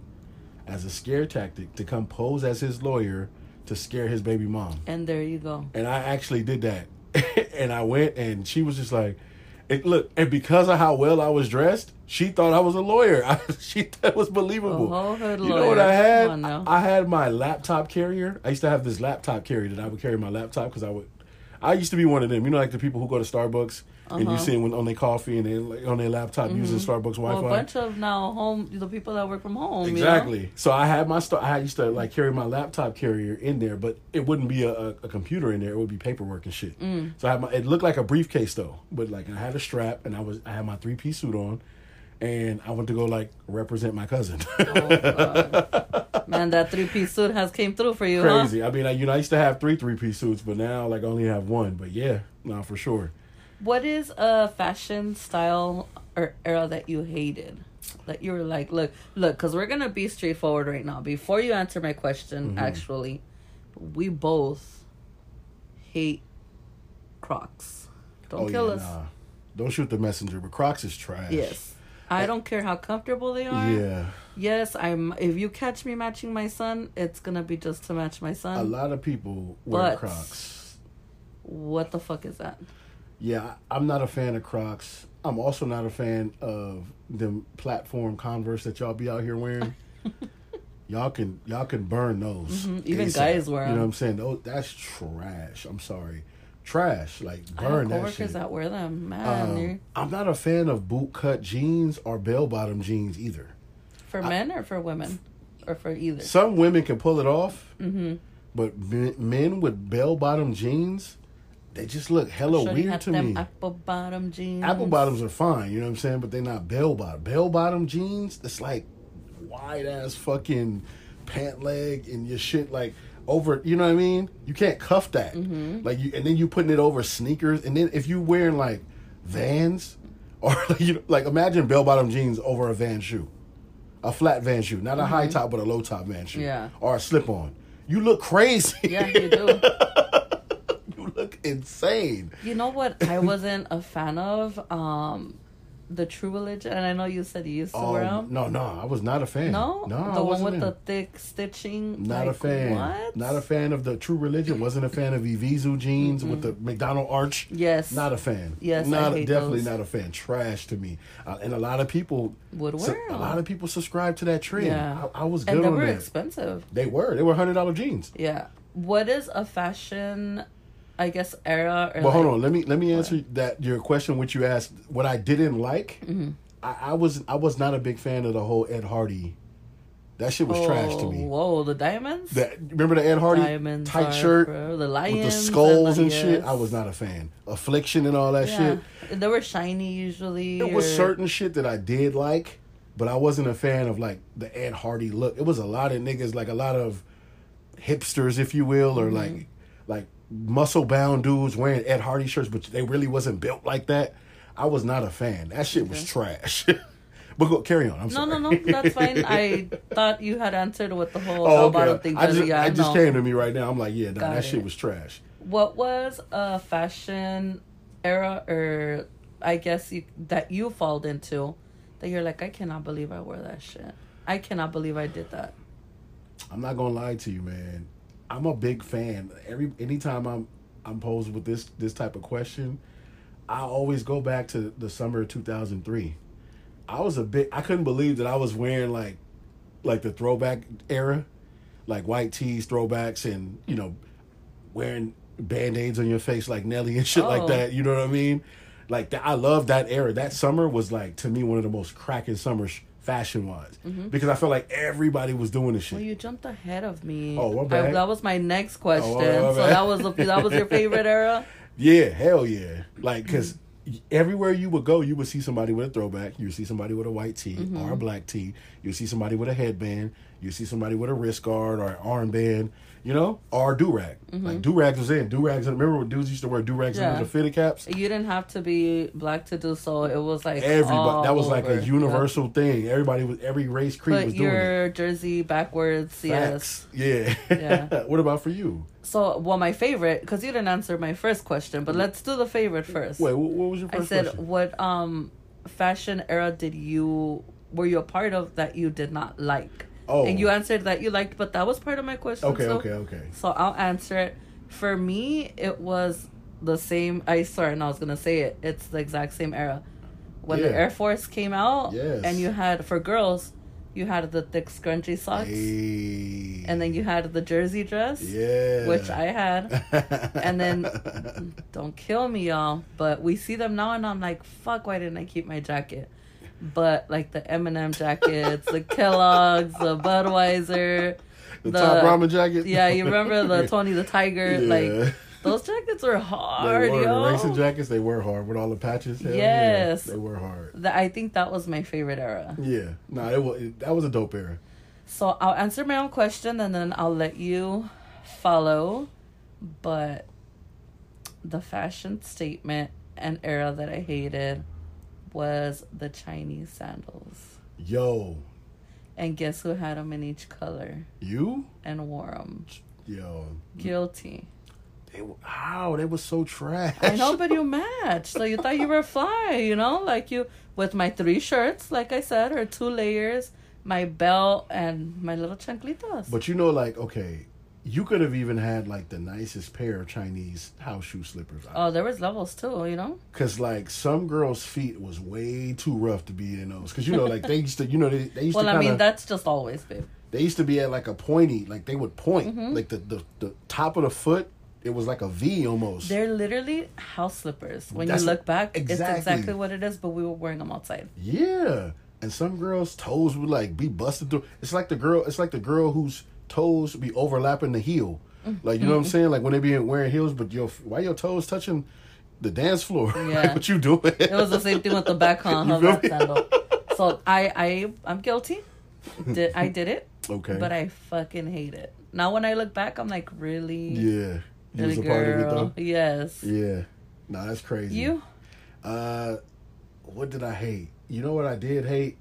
to come pose as his lawyer to scare his baby mom. And there you go. And I actually did that. And I went, and she was just like, look, and because of how well I was dressed, she thought I was a lawyer. She thought it was believable. You know what I had? I had my laptop carrier. I used to have this laptop carrier that I would carry my laptop because I used to be one of them. You know, like the people who go to Starbucks and you see them on their coffee and they like on their laptop using Starbucks Wi-Fi. Well, a bunch of now the people that work from home. Exactly. You know? So I had I used to like carry my laptop carrier in there, but it wouldn't be a computer in there. It would be paperwork and shit. So I had it looked like a briefcase though, but like I had a strap and I had my 3-piece suit on. And I went to go like represent my cousin. Oh, God. Man, that 3-piece suit has came through for you. Crazy. Huh? I mean, I used to have 3-piece suits, but now like I only have one. But yeah, no, for sure. What is a fashion style or era that you hated? That you were like, look, because we're gonna be straightforward right now. Before you answer my question, actually, we both hate Crocs. Don't kill us. Nah. Don't shoot the messenger. But Crocs is trash. Yes. I don't care how comfortable they are. Yeah. Yes, if you catch me matching my son, it's gonna be just to match my son. A lot of people wear Crocs. What the fuck is that? Yeah, I'm not a fan of Crocs. I'm also not a fan of them platform Converse that y'all be out here wearing. Y'all can burn those. Even guys wear them. You know what I'm saying? That's trash. I'm sorry. Trash, like burn that shit. Coworkers that wear them, man. I'm not a fan of boot cut jeans or bell bottom jeans either. For men or for women, or for either. Some women can pull it off, but men with bell bottom jeans, they just look hella weird to me. Apple bottom jeans. Apple bottoms are fine, you know what I'm saying, but they're not bell bottom. Bell bottom jeans, it's like wide ass fucking pant leg and your shit like. Over, you know what I mean? You can't cuff that. Like and then you putting it over sneakers, and then if you wearing like Vans, or like imagine bell bottom jeans over a Van shoe, a flat Van shoe, not a high top but a low top Van shoe, or a slip on. You look crazy. Yeah, you do. You look insane. You know what? I wasn't a fan of the True Religion, and I know you said you used to wear them. No, I was not a fan. No, the one with the thick stitching. Not a fan. What? Not a fan of the True Religion. Wasn't a fan of Evisu jeans with the McDonald arch. Yes. Not a fan. Yes, definitely not a fan. Trash to me. And a lot of people would wear them. A lot of people subscribe to that trend. Yeah. I was good on that. And they were expensive. They were $100 jeans. Yeah. What is a fashion, I guess, era? Or hold on. Let me answer your question, which you asked. What I didn't like, I was not a big fan of the whole Ed Hardy. That shit was trash to me. Whoa, the diamonds? Remember the Ed Hardy diamonds tight shirt the lions with the skulls and shit? I was not a fan. Affliction and all that shit. They were shiny usually. It was certain shit that I did like, but I wasn't a fan of like the Ed Hardy look. It was a lot of niggas, like a lot of hipsters, if you will, or like muscle bound dudes wearing Ed Hardy shirts, but they really wasn't built like that. I was not a fan. That shit was trash. But go, carry on. I'm sorry. No, that's fine. I thought you had answered with the whole bottom thing. It just came to me right now. I'm like, that shit was trash. What was a fashion era, or I guess that you fall into, that you're like, I cannot believe I wore that shit. I cannot believe I did that. I'm not gonna lie to you, man. I'm a big fan. Anytime I'm posed with this type of question, I always go back to the summer of 2003. I couldn't believe that I was wearing like the throwback era, like white tees, throwbacks, and wearing Band-Aids on your face like Nelly and shit like that. You know what I mean? Like that, I love that era. That summer was like to me one of the most cracking summers fashion wise because I felt like everybody was doing this shit. Well, you jumped ahead of me. Oh, what bad? That was my next question. Oh, so that was your favorite era? Yeah, hell yeah. Like because everywhere you would go, you would see somebody with a throwback. You would see somebody with a white tee or a black tee. You would see somebody with a headband. You would see somebody with a wrist guard or an armband. You know, or do-rag. Like do-rags was in. Do-rags, remember when dudes used to wear do-rags under the fitted caps? You didn't have to be black to do so. It was like everybody. That was like over. a universal thing. Every race creed was doing it. Put your jersey backwards. Facts. Yes. Yeah. What about for you? So, well, my favorite, because you didn't answer my first question, but let's do the favorite first. Wait, what was your first question? I said, what fashion era were you a part of that you did not like? Oh. And you answered that you liked, but that was part of my question. Okay. So I'll answer it. For me, it was the same. I was going to say it. It's the exact same era. When the Air Force came out, and you had, for girls, you had the thick scrunchy socks. Hey. And then you had the jersey dress. Yeah. Which I had. And then, don't kill me, y'all, but we see them now and I'm like, fuck, why didn't I keep my jacket? But like the M&M jackets, the Kellogg's, the Budweiser, the Top Ramen jacket. Yeah, you remember the Tony the Tiger? Yeah. Like those jackets were hard, they were. Yo. The racing jackets, they were hard with all the patches. Yes, yeah, they were hard. I think that was my favorite era. Yeah, that was a dope era. So I'll answer my own question and then I'll let you follow. But the fashion statement and era that I hated was the Chinese sandals. Yo. And guess who had them in each color? You? And wore them. Yo. Guilty. They were so trash. I know, but you matched. So you thought you were fly, you know? Like you, with my 3 shirts, like I said, or 2 layers, my belt, and my little chanclitas. But you know, like, okay, you could have even had like the nicest pair of Chinese house shoe slippers. Oh, there was levels too, you know. Cause like some girls' feet was way too rough to be in those. Cause you know, like they used to, they used to. Well, I mean, that's just always, babe. They used to be at like a pointy, like they would point, like the top of the foot. It was like a V almost. They're literally house slippers. When you look back, it's exactly what it is. But we were wearing them outside. Yeah, and some girls' toes would like be busted through. It's like the girl whose toes be overlapping the heel. Like, you know what I'm saying? Like when they be wearing heels, but why your toes touching the dance floor? Yeah. Like, what you doing? It was the same thing with the back sandal. So I'm guilty. I did it. Okay. But I fucking hate it. Now when I look back, I'm like, really? Yeah. You was a part of it though? Yes. Yeah. No, that's crazy. You? What did I hate? You know what I did hate?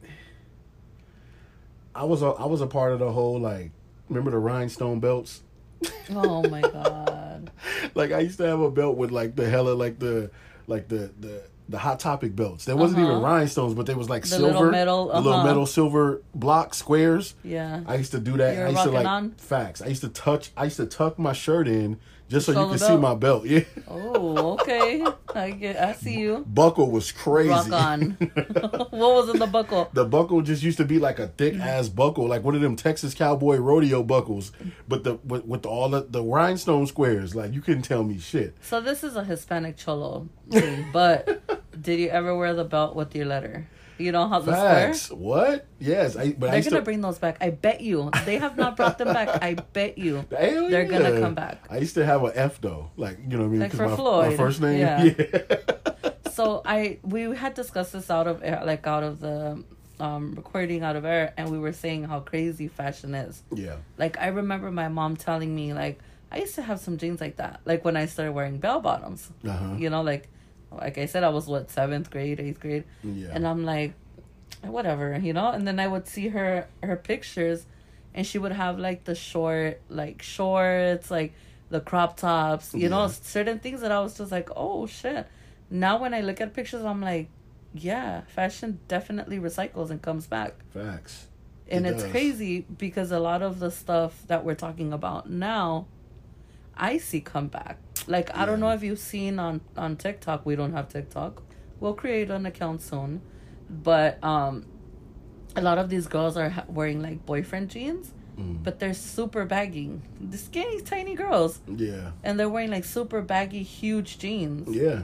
I was a part of the whole, like, remember the rhinestone belts? Oh my God. Like I used to have a belt with like the hella the Hot Topic belts. There wasn't even rhinestones, but they was like silver, little metal silver block squares. Yeah. I used to do that. I used to like facts. I used to tuck my shirt in just so you could see my belt. Yeah. Oh, okay. I see you. Buckle was crazy. Rock on. What was in the buckle? The buckle just used to be like a thick ass buckle, like one of them Texas cowboy rodeo buckles, but with all the rhinestone squares. Like you couldn't tell me shit. So this is a Hispanic cholo thing, but did you ever wear the belt with your letter? You know how the square? What? Yes. They're going to bring those back. I bet you. They have not brought them back. I bet you. They're going to come back. I used to have an F, though. Like, you know what I mean? Like for Floyd. My first name. Yeah. So we had discussed this out of the recording out of air, and we were saying how crazy fashion is. Yeah. Like, I remember my mom telling me, like, I used to have some jeans like that. Like, when I started wearing bell bottoms. Uh-huh. You know, like I said, I was 7th grade, 8th grade. Yeah. And I'm like, whatever, you know? And then I would see her pictures, and she would have like the shorts, like the crop tops, you know, certain things that I was just like, oh shit. Now when I look at pictures, I'm like, yeah, fashion definitely recycles and comes back. Facts. And it's crazy because a lot of the stuff that we're talking about now, I see come back. Like, I don't know if you've seen on TikTok. We don't have TikTok. We'll create an account soon. But a lot of these girls are wearing, like, boyfriend jeans. But they're super baggy. The skinny, tiny girls. Yeah. And they're wearing, like, super baggy, huge jeans. Yeah.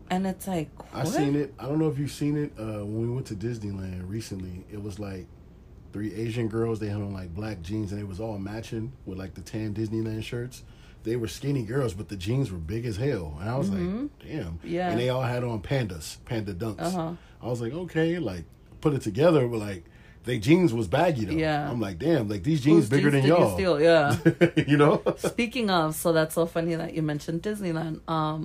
And it's like, what? I seen it. I don't know if you've seen it. When we went to Disneyland recently, it was like 3 Asian girls. They had on like black jeans, and it was all matching with like the tan Disneyland shirts. They were skinny girls, but the jeans were big as hell. And I was like, damn. Yeah. And they all had on panda dunks. Uh-huh. I was like, okay, like, put it together, but like, they jeans was baggy though. Yeah. I'm like, damn, like these jeans bigger than y'all. Steal? Yeah. You know? Speaking of, so that's so funny that you mentioned Disneyland.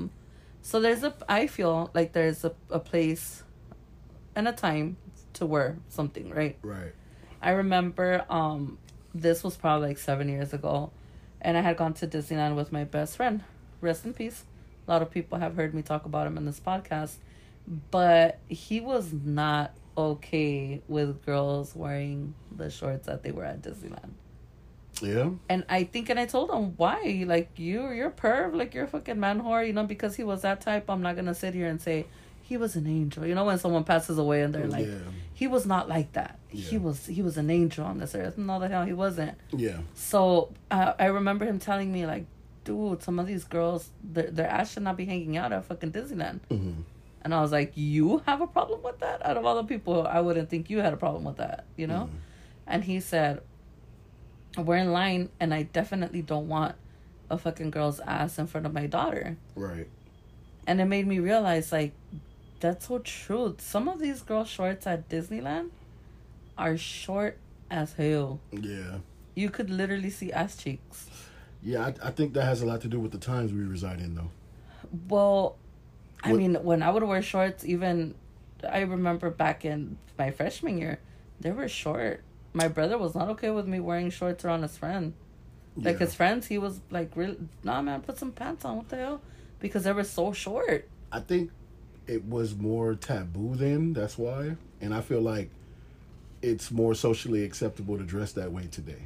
So I feel like there's a place and a time to wear something, right? Right. I remember, this was probably like 7 years ago, and I had gone to Disneyland with my best friend. Rest in peace. A lot of people have heard me talk about him in this podcast, but he was not okay with girls wearing the shorts that they were at Disneyland. Yeah. And I told him, why? Like, you're a perv, like, you're a fucking man whore, you know, because he was that type. I'm not gonna sit here and say he was an angel. You know, when someone passes away and they're like, he was not like that. Yeah. He was an angel on this earth. No, the hell he wasn't. Yeah. So I remember him telling me, like, dude, some of these girls, their ass should not be hanging out at fucking Disneyland. Mm-hmm. And I was like, you have a problem with that? Out of all the people, I wouldn't think you had a problem with that, you know? Mm-hmm. And he said, we're in line, and I definitely don't want a fucking girl's ass in front of my daughter. Right. And it made me realize, like, that's so true. Some of these girl shorts at Disneyland are short as hell. Yeah. You could literally see ass cheeks. Yeah, I think that has a lot to do with the times we reside in, though. Well, I mean, when I would wear shorts, even, I remember back in my freshman year, they were short. My brother was not okay with me wearing shorts around his friend. Like, his friends, he was like, really, nah, man, put some pants on. What the hell? Because they were so short. I think it was more taboo then, that's why. And I feel like it's more socially acceptable to dress that way today.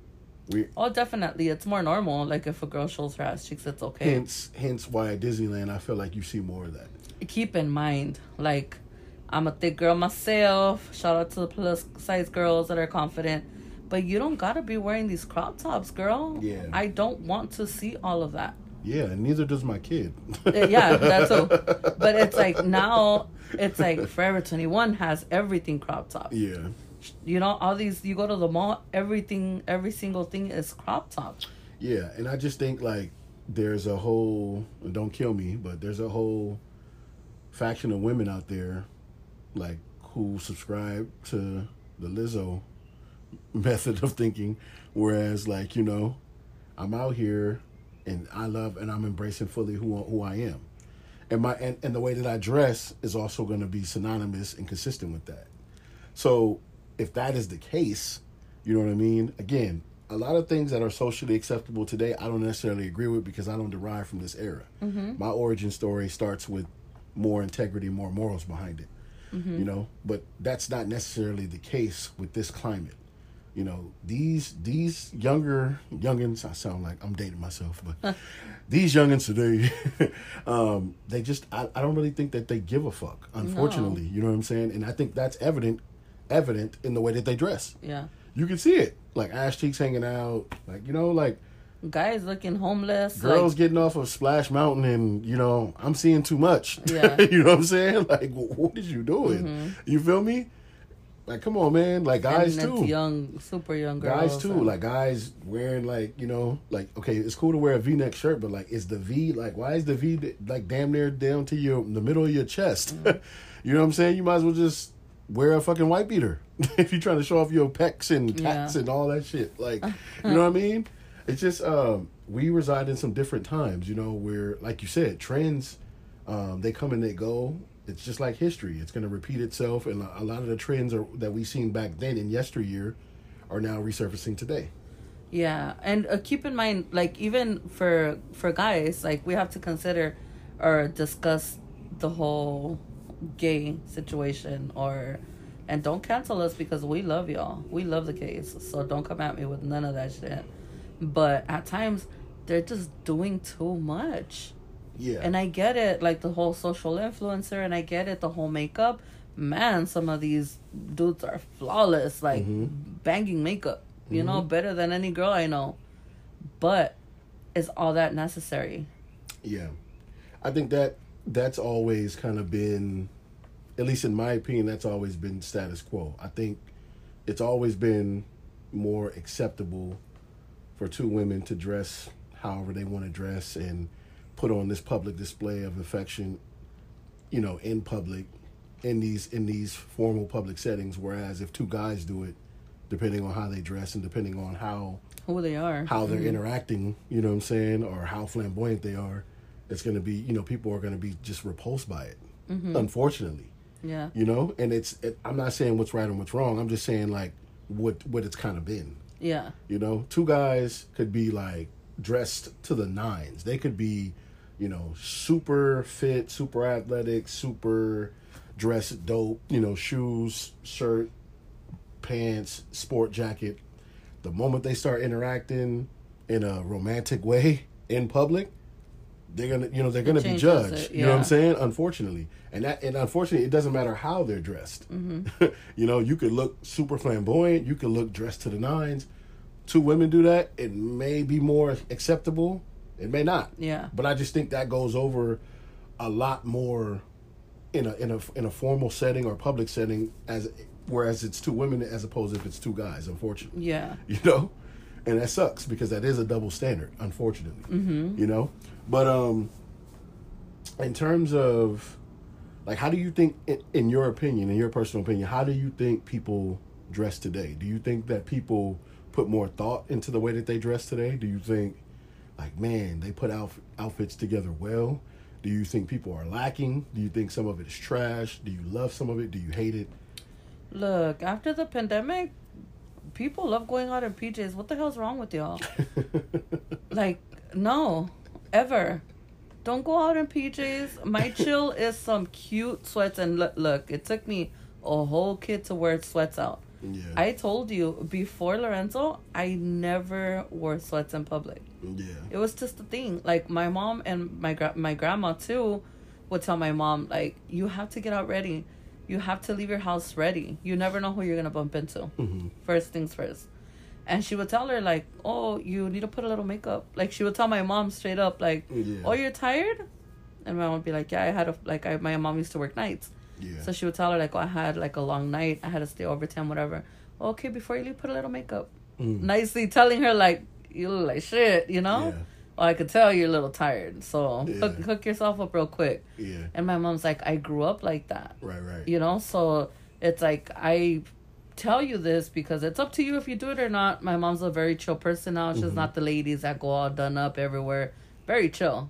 Oh, definitely. It's more normal. Like, if a girl shows her ass cheeks, it's okay. Hence why at Disneyland, I feel like you see more of that. Keep in mind, like, I'm a thick girl myself. Shout out to the plus size girls that are confident. But you don't gotta be wearing these crop tops, girl. Yeah. I don't want to see all of that. Yeah, and neither does my kid. Yeah, that's all. But it's like now, it's like Forever 21 has everything crop top. Yeah. You know, all these, you go to the mall, every single thing is crop top. Yeah, and I just think, like, there's a whole, don't kill me, but there's a whole faction of women out there, like, who subscribe to the Lizzo method of thinking, whereas, like, you know, I'm out here and I love and I'm embracing fully who I am. And the way that I dress is also going to be synonymous and consistent with that. So if that is the case, you know what I mean? Again, a lot of things that are socially acceptable today, I don't necessarily agree with because I don't derive from this era. Mm-hmm. My origin story starts with more integrity, more morals behind it, mm-hmm. you know? But that's not necessarily the case with this climate. You know, these youngins, I sound like I'm dating myself, but these youngins today, they just, I don't really think that they give a fuck, unfortunately. No. You know what I'm saying? And I think that's evident in the way that they dress. Yeah. You can see it. Like ass cheeks hanging out, like, you know, like guys looking homeless. Girls getting off of Splash Mountain and, you know, I'm seeing too much. Yeah. You know what I'm saying? Like, what is you doing? Mm-hmm. You feel me? Like, come on, man. Like, guys, and too. Young, super young girls. Guys, too. Like, guys wearing, like, you know, like, okay, it's cool to wear a V-neck shirt, but, like, is the V, like, why is the V, like, damn near down to the middle of your chest? Mm-hmm. You know what I'm saying? You might as well just wear a fucking white beater if you're trying to show off your pecs and tats and all that shit. Like, you know what I mean? It's just, we reside in some different times, you know, where, like you said, trends, they come and they go. It's just like history. It's going to repeat itself, and a lot of the trends that we seen back then in yesteryear are now resurfacing today. Yeah, and keep in mind, like, even for guys, like, we have to consider or discuss the whole gay situation, and don't cancel us because we love y'all. We love the gays, so don't come at me with none of that shit. But at times, they're just doing too much. Yeah. And I get it, like the whole social influencer, and I get it, the whole makeup. Man, some of these dudes are flawless, like banging makeup, you know, better than any girl I know. But is all that necessary? Yeah. I think that that's always kind of been, at least in my opinion, that's always been status quo. I think it's always been more acceptable for two women to dress however they want to dress and put on this public display of affection, in public, in these formal public settings. Whereas if two guys do it, depending on how they dress and depending on who they are, how they're interacting, you know what I'm saying, or how flamboyant they are, it's going to be, people are going to be just repulsed by it, unfortunately. Yeah. And I'm not saying what's right and what's wrong. I'm just saying, like, what it's kind of been. Yeah. Two guys could be, like, dressed to the nines. They could be, super fit, super athletic, super dressed dope, shoes, shirt, pants, sport jacket. The moment they start interacting in a romantic way in public, they're gonna be judged. You know what I'm saying? Unfortunately, and unfortunately, it doesn't matter how they're dressed. Mm-hmm. You could look super flamboyant. You could look dressed to the nines. Two women do that, it may be more acceptable. It may not. Yeah. But I just think that goes over a lot more in a formal setting or public setting, whereas it's two women as opposed to if it's two guys. Unfortunately. Yeah. And that sucks because that is a double standard, unfortunately. Mm-hmm. But in terms of, like, how do you think, in your opinion, in your personal opinion, how do you think people dress today? Do you think that people put more thought into the way that they dress today? Do you think, like, man, they put outfits together well? Do you think people are lacking? Do you think some of it is trash? Do you love some of it? Do you hate it? Look, after the pandemic, people love going out in PJs. What the hell's wrong with y'all? Like, no, ever. Don't go out in PJs. My chill is some cute sweats. And look, it took me a whole kid to wear sweats out. Yeah. I told you, before Lorenzo, I never wore sweats in public. Yeah. It was just a thing. Like, my mom and my grandma, too, would tell my mom, like, you have to get out ready. You have to leave your house ready. You never know who you're going to bump into. Mm-hmm. First things first. And she would tell her, like, oh, you need to put a little makeup. Like, she would tell my mom straight up, like, oh, you're tired? And my mom would be like, yeah, my mom used to work nights. Yeah. So she would tell her, like, oh, I had, like, a long night. I had to stay overtime, whatever. Okay, before you leave, put a little makeup. Nicely telling her, like, you look like shit, Yeah. Well, I could tell you're a little tired. So hook yourself up real quick. Yeah. And my mom's like, I grew up like that. Right. So it's like, I tell you this because it's up to you if you do it or not. My mom's a very chill person now. She's not the ladies that go all done up everywhere. Very chill,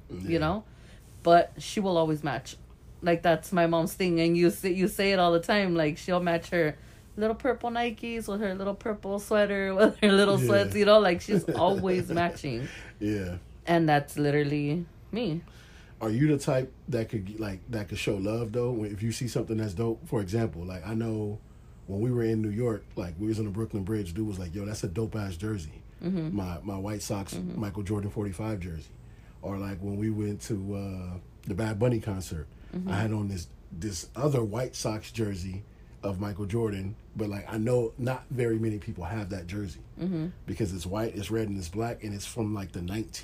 But she will always match. Like, that's my mom's thing. And you say it all the time. Like, she'll match her little purple Nikes with her little purple sweater with her little sweats, Like, she's always matching. Yeah. And that's literally me. Are you the type that could show love, though? If you see something that's dope, for example, like, I know when we were in New York, like, we was on the Brooklyn Bridge, dude was like, yo, that's a dope-ass jersey. Mm-hmm. My White Sox Michael Jordan 45 jersey. Or, like, when we went to the Bad Bunny concert, I had on this other White Sox jersey of Michael Jordan, but, like, I know not very many people have that jersey because it's white, it's red, and it's black, and it's from, like, the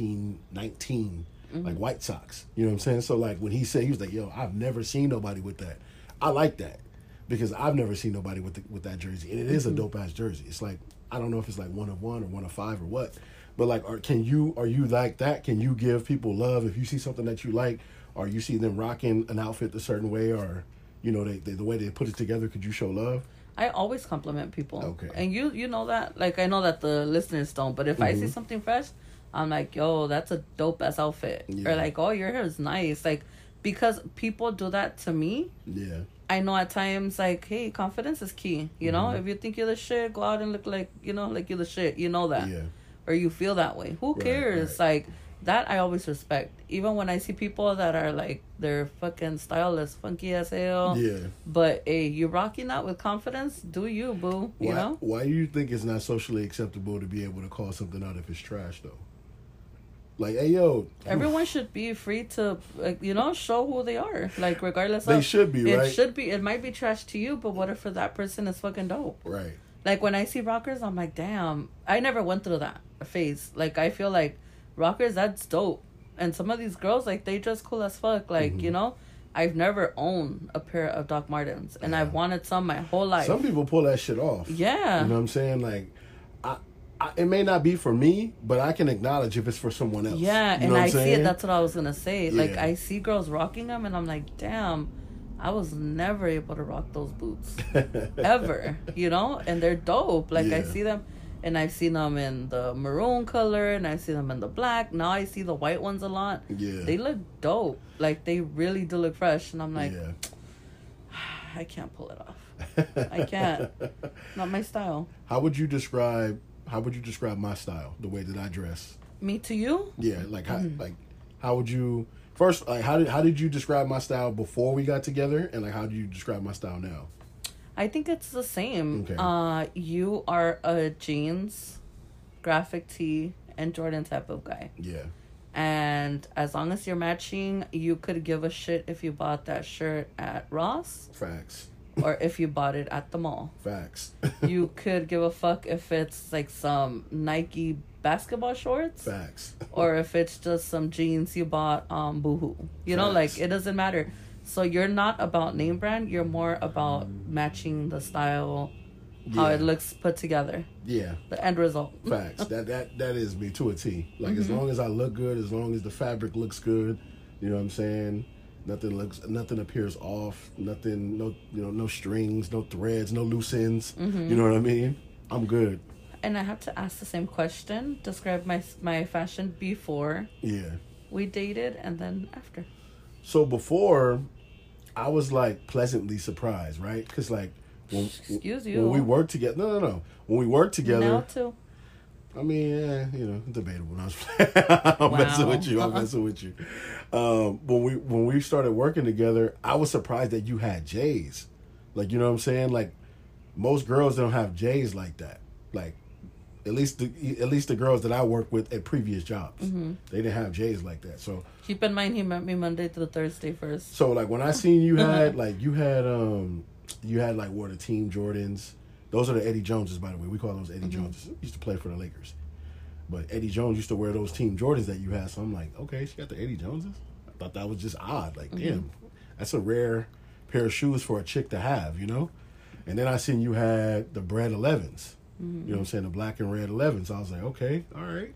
1919 like White Sox. You know what I'm saying? So, like, when he was like, yo, I've never seen nobody with that. I like that because I've never seen nobody with that jersey, and it is a dope ass jersey. It's like, I don't know if it's like 1 of 1 or 1 of 5 or what, but, like, are you like that? Can you give people love if you see something that you like, or you see them rocking an outfit a certain way, or the way they put it together? Could you show love? I always compliment people. Okay. And you know that. Like, I know that the listeners don't, but if I see something fresh, I'm like, yo, that's a dope ass outfit. Yeah. Or like, oh, your hair is nice. Like, because people do that to me. Yeah. I know at times, like, hey, confidence is key. You know, if you think you're the shit, go out and look like, like you're the shit. You know that. Yeah. Or you feel that way. Who cares? Right. Like, that I always respect. Even when I see people that are like, they're fucking stylish, funky as hell. Yeah. But hey, you're rocking that with confidence. Do you, boo? You know? Why do you think it's not socially acceptable to be able to call something out if it's trash, though? Like, hey, yo. Everyone should be free to, show who they are. Like, regardless of. They should be, right? It should be. It might be trash to you, but what if for that person it's fucking dope? Right. Like, when I see rockers, I'm like, damn. I never went through that phase. Like, I feel like rockers, that's dope. And some of these girls, like, they dress cool as fuck. Like, you know, I've never owned a pair of Doc Martens, and I've wanted some my whole life. Some people pull that shit off. Yeah. You know what I'm saying? Like, it may not be for me, but I can acknowledge if it's for someone else. Yeah, you know and what I I'm see saying? it. That's what I was going to say. Yeah. Like, I see girls rocking them, and I'm like, damn, I was never able to rock those boots. Ever. You know? And they're dope. Like, I see them, and I've seen them in the maroon color, and I see them in the black. Now I see the white ones a lot. Yeah. They look dope. Like, they really do look fresh. And I'm like, I can't pull it off. I can't. Not my style. How would you describe my style, the way that I dress? Me to you? Yeah, like how would you first, like, how did you describe my style before we got together, and like how do you describe my style now? I think it's the same. Okay. You are a jeans, graphic tee, and Jordan type of guy. Yeah. And as long as you're matching, you could give a shit if you bought that shirt at Ross. Facts. Or if you bought it at the mall. Facts. You could give a fuck if it's like some Nike basketball shorts. Facts. Or if it's just some jeans you bought Boohoo. You know, like, it doesn't matter. So you're not about name brand. You're more about matching the style, how it looks put together. Yeah. The end result. Facts. That is me to a T. Like, as long as I look good, as long as the fabric looks good, you know what I'm saying? Nothing appears off. No strings, no threads, no loose ends. You know what I mean? I'm good. And I have to ask the same question. Describe my fashion before we dated and then after. So before, I was like pleasantly surprised, right? Because like when we worked together. No. When we worked together. Now too. I mean, debatable. I'm messing with you. I'm messing with you. When we started working together, I was surprised that you had J's. Like, you know what I'm saying? Like, most girls don't have J's like that. Like, at least the girls that I worked with at previous jobs, they didn't have J's like that. So keep in mind, he met me Monday through Thursday first. So like when I seen you had you had like wore the Team Jordans. Those are the Eddie Joneses, by the way. We call those Eddie Joneses. He used to play for the Lakers. But Eddie Jones used to wear those Team Jordans that you had. So I'm like, okay, she got the Eddie Joneses? I thought that was just odd. Like, damn, that's a rare pair of shoes for a chick to have, you know? And then I seen you had the Bread 11s. You know what I'm saying? The black and red 11s. I was like, okay, all right.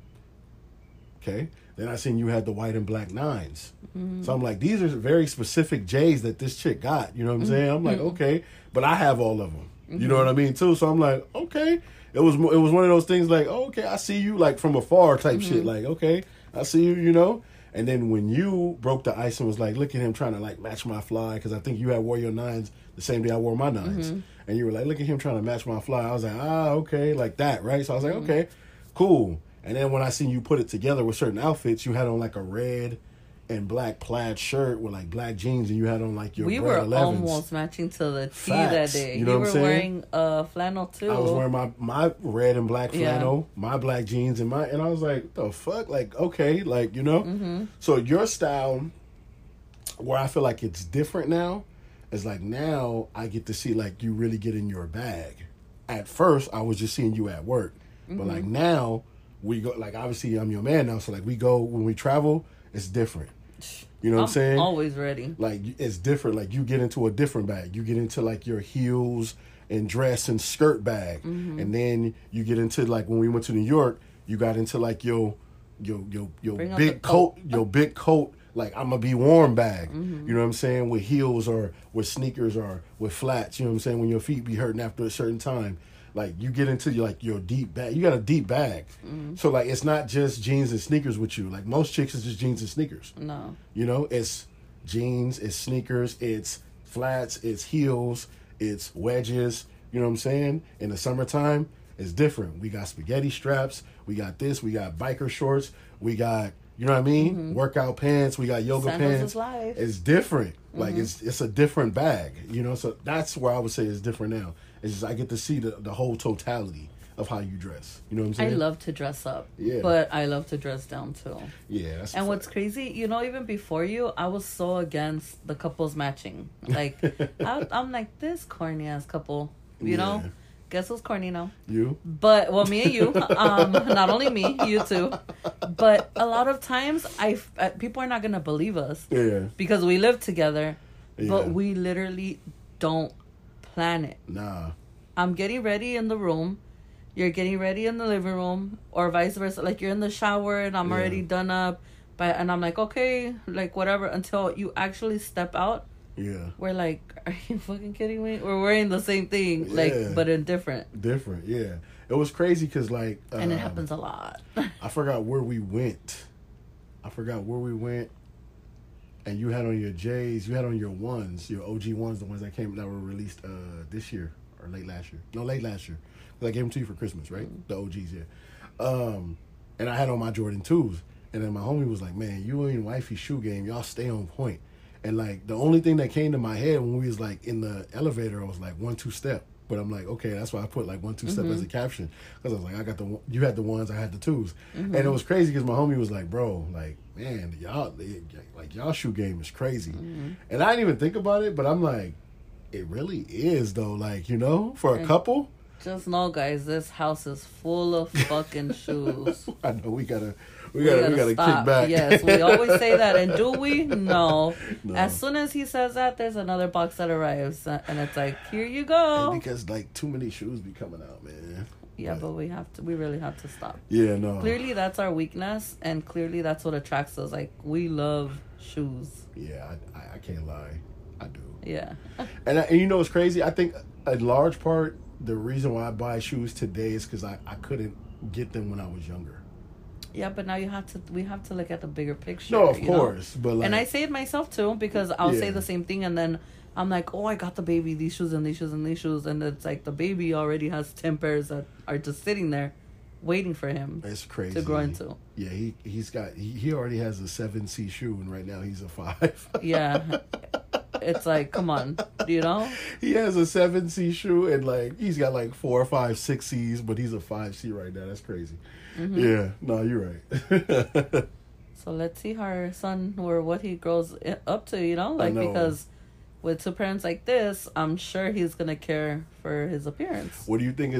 Okay. Then I seen you had the white and black 9s. So I'm like, these are very specific J's that this chick got. You know what I'm saying? I'm like, okay. But I have all of them. You know what I mean, too? So I'm like, okay. It was one of those things like, oh, okay, I see you, like, from afar type shit. Like, okay, I see you, you know? And then when you broke the ice and was like, look at him trying to, like, match my fly, because I think you had wore your 9s the same day I wore my 9s. And you were like, look at him trying to match my fly. I was like, okay, like that, right? So I was like, okay, cool. And then when I seen you put it together with certain outfits, you had on, like, a red and black plaid shirt with like black jeans, and you had on like your we Bread were 11s. Almost matching to the T that day. You know what I'm saying? Wearing flannel too. I was wearing my red and black flannel, my black jeans, and I was like, the fuck, like, okay, like, you know. So your style, where I feel like it's different now, is like now I get to see like you really get in your bag. At first, I was just seeing you at work, but like now we go, like, obviously I'm your man now, so like we go when we travel. It's different. You know what I'm saying? Always ready. Like, it's different. Like, you get into a different bag. You get into, like, your heels and dress and skirt bag. And then you get into, like, when we went to New York, you got into, like, your big coat. Your big coat, like, I'm going to be warm bag. You know what I'm saying? With heels or with sneakers or with flats. You know what I'm saying? When your feet be hurting after a certain time. Like, you get into, like, your deep bag. You got a deep bag. So, like, it's not just jeans and sneakers with you. Like, most chicks is just jeans and sneakers. No. You know, it's jeans, it's sneakers, it's flats, it's heels, it's wedges. You know what I'm saying? In the summertime, it's different. We got spaghetti straps. We got this. We got biker shorts. We got, you know what I mean? Workout pants. We got yoga Sandals pants. is life. It's different. Like, it's a different bag. You know, so that's where I would say it's different now. It's just I get to see the whole totality of how you dress. You know what I'm saying? I love to dress up. Yeah. But I love to dress down too. Yeah. And what's crazy, you know, even before you, I was so against the couples matching. Like, I'm like, this corny ass couple, you know? Guess who's corny now? You. But, well, me and you. Not only me, you too. But a lot of times, people are not going to believe us. Yeah. Because we live together. Yeah. But we literally don't plan it. Nah. I'm getting ready in the room. You're getting ready in the living room. Or vice versa. Like, you're in the shower and I'm already done up. And I'm like, okay, like, whatever. Until you actually step out. Yeah. We're like, are you fucking kidding me? We're wearing the same thing, like, but in different. Different, yeah. It was crazy because, like... and it happens a lot. I forgot where we went. And you had on your J's, you had on your ones, your OG ones, the ones that were released this year or late last year. No, late last year. Because I gave them to you for Christmas, right? Mm-hmm. The OGs, yeah. And I had on my Jordan 2s. And then my homie was like, man, you and your wifey shoe game, y'all stay on point. And, like, the only thing that came to my head when we was, like, in the elevator, I was like, 1-2 step. But I'm like, okay, that's why I put, like, 1-2 step as a caption. Because I was like, you had the ones, I had the 2s. And it was crazy because my homie was like, bro, like, man, y'all shoe game is crazy. And I didn't even think about it, but I'm like, it really is, though. Like, you know, for a couple. Just know, guys, this house is full of fucking shoes. I know, we gotta kick back. Yes, we always say that. And do we? No. As soon as he says that, there's another box that arrives. And it's like, here you go. And because, like, too many shoes be coming out, man. Yeah, but we really have to stop. Yeah, no. Clearly, that's our weakness. And clearly, that's what attracts us. Like, we love shoes. Yeah, I can't lie. I do. Yeah. And you know what's crazy? I think a large part, the reason why I buy shoes today is because I couldn't get them when I was younger. Yeah, but now we have to look at the bigger picture. No, of course. But like, and I say it myself too, because I'll say the same thing and then I'm like, oh, I got the baby these shoes and these shoes and these shoes. And it's like the baby already has 10 pairs that are just sitting there waiting for him. It's crazy. To grow into. Yeah, he already has a 7C shoe and right now he's a 5. Yeah. It's like, come on, you know? He has a 7C shoe and like he's got like 4, 5, 6Cs, but he's a 5C right now. That's crazy. Yeah, no, you're right. So let's see how our son or what he grows up to, you know? Like, because with 2 parents like this, I'm sure he's going to care for his appearance. What do you think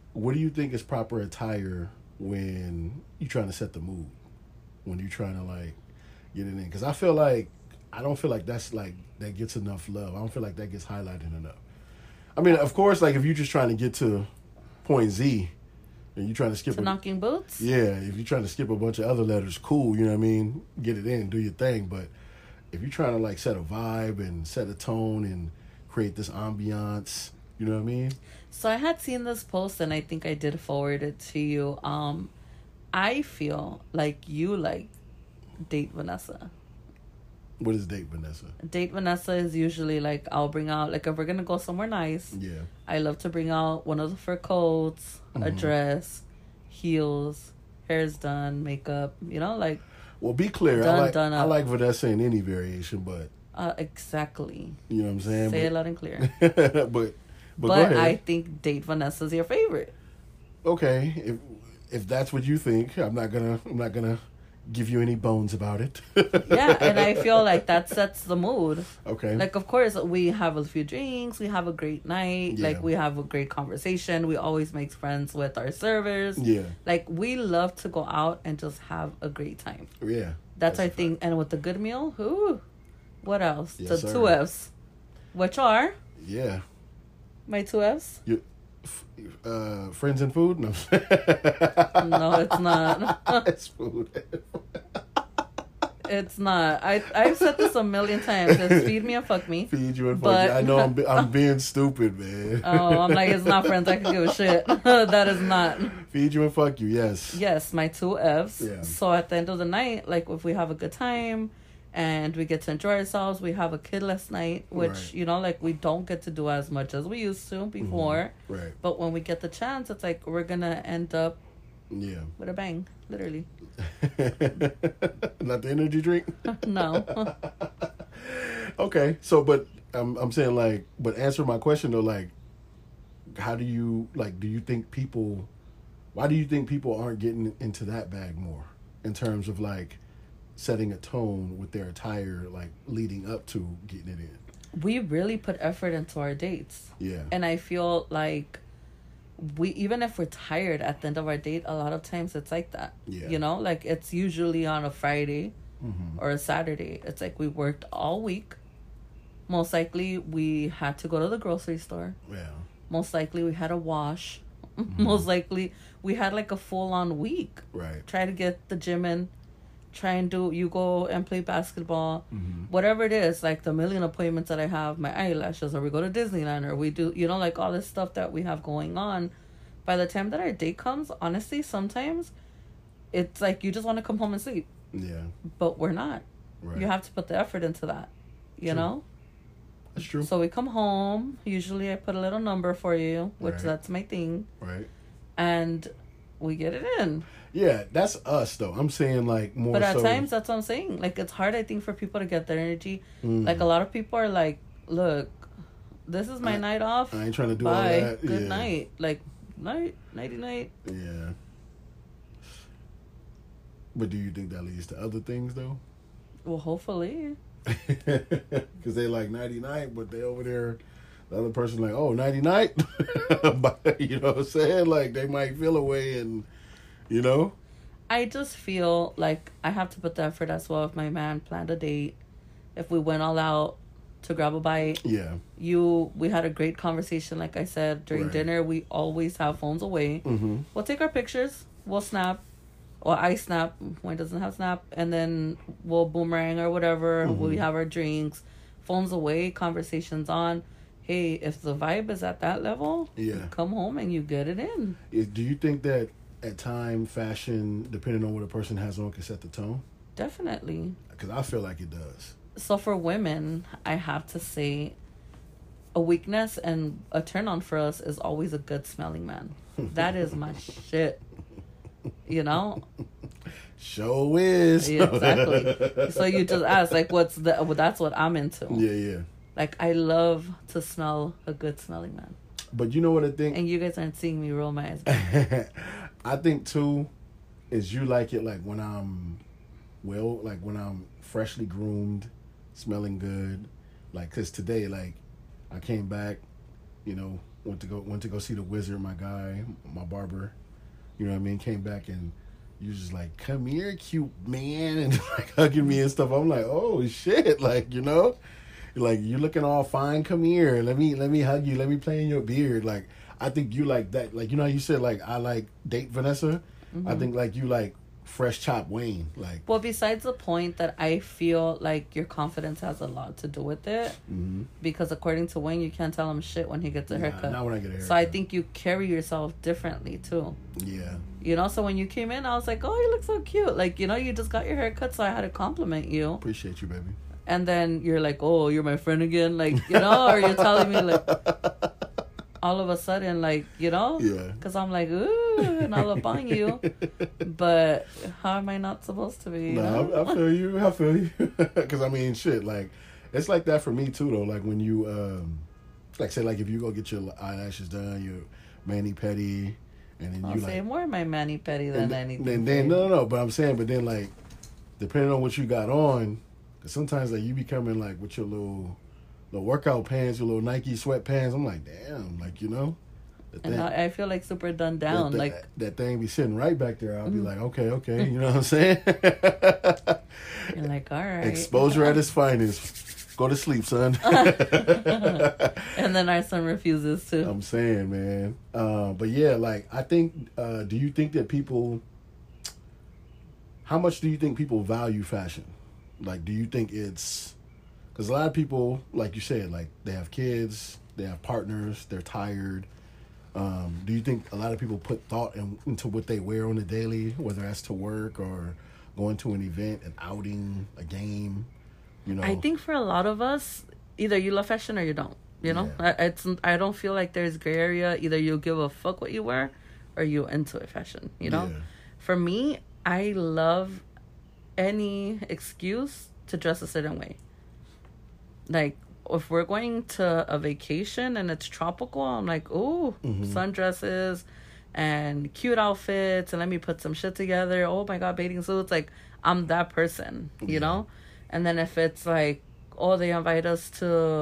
is proper attire when you're trying to set the mood? When you're trying to like get it in? Because I don't feel like that's like, that gets enough love. I don't feel like that gets highlighted enough. I mean, of course, like if you're just trying to get to point Z and you're trying to skip knocking boots? Yeah, if you're trying to skip a bunch of other letters, cool, you know what I mean? Get it in, do your thing. But if you're trying to like set a vibe and set a tone and create this ambiance, you know what I mean? So I had seen this post and I think I did forward it to you. I feel like you like Date Vanessa. What is Date Vanessa? Date Vanessa is usually like, I'll bring out, like if we're going to go somewhere nice. Yeah. I love to bring out one of the fur coats, a dress, heels, hair's done, makeup, you know, like. Well, be clear. I like Vanessa in any variation, but. Exactly. You know what I'm saying? Say it loud and clear. but go ahead. I think Date Vanessa's your favorite. Okay. If that's what you think, I'm not gonna give you any bones about it. Yeah, and I feel like that sets the mood. Okay. Like, of course, we have a few drinks, we have a great night, like, we have a great conversation, we always make friends with our servers. Yeah. Like, we love to go out and just have a great time. Yeah. That's our thing. And with the good meal, ooh, what else? Yes, the 2 F's. Which are? Yeah. My 2 F's? Friends and food? No. No, it's not. It's food. It's not. I've said this a million times. It's feed me and fuck me. Feed you and fuck me. I know I'm being stupid, man. Oh, I'm like, it's not friends. I can give a shit. That is not. Feed you and fuck you, yes. Yes, my 2 F's. Yeah. So at the end of the night, like if we have a good time and we get to enjoy ourselves, we have a kidless night, which, you know, like we don't get to do as much as we used to before. Right. But when we get the chance, it's like we're going to end up with a bang, literally. Not the energy drink? No. Okay, so but I'm saying like, but answer my question though, like, how do you like? Do you think people? Why do you think people aren't getting into that bag more in terms of like setting a tone with their attire, like leading up to getting it in? We really put effort into our dates. Yeah, and I feel like we, even if we're tired at the end of our date, a lot of times it's like that. Yeah. You know, like it's usually on a Friday or a Saturday. It's like we worked all week. Most likely we had to go to the grocery store. Yeah. Most likely we had to wash. Most likely we had like a full-on week. Right. Try to get the gym in. Try and you go and play basketball. Whatever it is, like the million appointments that I have, my eyelashes, or we go to Disneyland, or we do, you know, like all this stuff that we have going on. By the time that our date comes, honestly, sometimes it's like you just want to come home and sleep. Yeah. But we're not. Right. You have to put the effort into that, you know? That's true. So we come home. Usually I put a little number for you, which that's my thing. Right. And we get it in. Yeah, that's us, though. I'm saying, like, more But at times, that's what I'm saying. Like, it's hard, I think, for people to get their energy. Like, a lot of people are like, look, this is my night off. I ain't trying to do all that. Good night. Like, nighty-night. Yeah. But do you think that leads to other things, though? Well, hopefully. Because they like nighty-night, but they over there, the other person like, oh, nighty-night? You know what I'm saying? Like, they might feel a way and, you know? I just feel like I have to put the effort as well. If my man planned a date, if we went all out to grab a bite. Yeah. We had a great conversation, like I said. During dinner, we always have phones away. We'll take our pictures. We'll snap. Or I snap when it doesn't have snap. And then we'll boomerang or whatever. We have our drinks. Phones away. Conversations on. Hey, if the vibe is at that level, come home and you get it in. Do you think that at time, fashion, depending on what a person has on, can set the tone? Definitely. Because I feel like it does. So for women, I have to say a weakness and a turn on for us is always a good smelling man. That is my shit. You know? Show is. Yeah, exactly. So you just ask, like, that's what I'm into. Yeah. Like, I love to smell a good smelling man. But you know what I think? And you guys aren't seeing me roll my eyes. I think, too, is you like it, like, when I'm when I'm freshly groomed, smelling good. Like, because today, like, I came back, you know, went to go see the wizard, my guy, my barber. You know what I mean? Came back and you just like, come here, cute man, and like hugging me and stuff. I'm like, oh shit, like, you know, like, you're looking all fine. Come here, let me hug you. Let me play in your beard. Like, I think you like that. Like, you know how you said, like, I like date Vanessa. I think like you like fresh chop Wayne. Like, well, besides the point that I feel like your confidence has a lot to do with it, because according to Wayne, you can't tell him shit when he gets a haircut. Not when I get a haircut. So I think you carry yourself differently too. Yeah. You know, so when you came in, I was like, oh, you look so cute. Like, you know, you just got your haircut, so I had to compliment you. Appreciate you, baby. And then you're like, oh, you're my friend again, like, you know, or you're telling me like, all of a sudden, like, you know, because I'm like, ooh, and all up on you. But how am I not supposed to be? No, I feel you. Because I mean, shit, like, it's like that for me too, though. Like, when you, like, say, like, if you go get your eyelashes done, your mani-pedi, and then I'll say more my mani-pedi than anything. Then no, but I'm saying, but then, like, depending on what you got on, because sometimes, like, you be coming, like, with your little workout pants, your little Nike sweatpants. I'm like, damn, like, you know. And I feel like super done down. That thing be sitting right back there. I'll be like, okay. You know what I'm saying? You're like, all right. Exposure at its finest. Go to sleep, son. And then our son refuses to. I'm saying, man. But yeah, like, I think, do you think that how much do you think people value fashion? Like, do you think it's, because a lot of people, like you said, like, they have kids, they have partners, they're tired. Do you think a lot of people put thought into what they wear on the daily, whether that's to work or going to an event, an outing, a game, you know? I think for a lot of us, either you love fashion or you don't, you know? Yeah. I don't feel like there's gray area. Either you give a fuck what you wear or you into it fashion, you know? Yeah. For me, I love any excuse to dress a certain way. Like, if we're going to a vacation and it's tropical, I'm like, ooh, sundresses and cute outfits, and let me put some shit together. Oh my God, bathing suits. Like, I'm that person, you know? And then if it's like, oh, they invite us to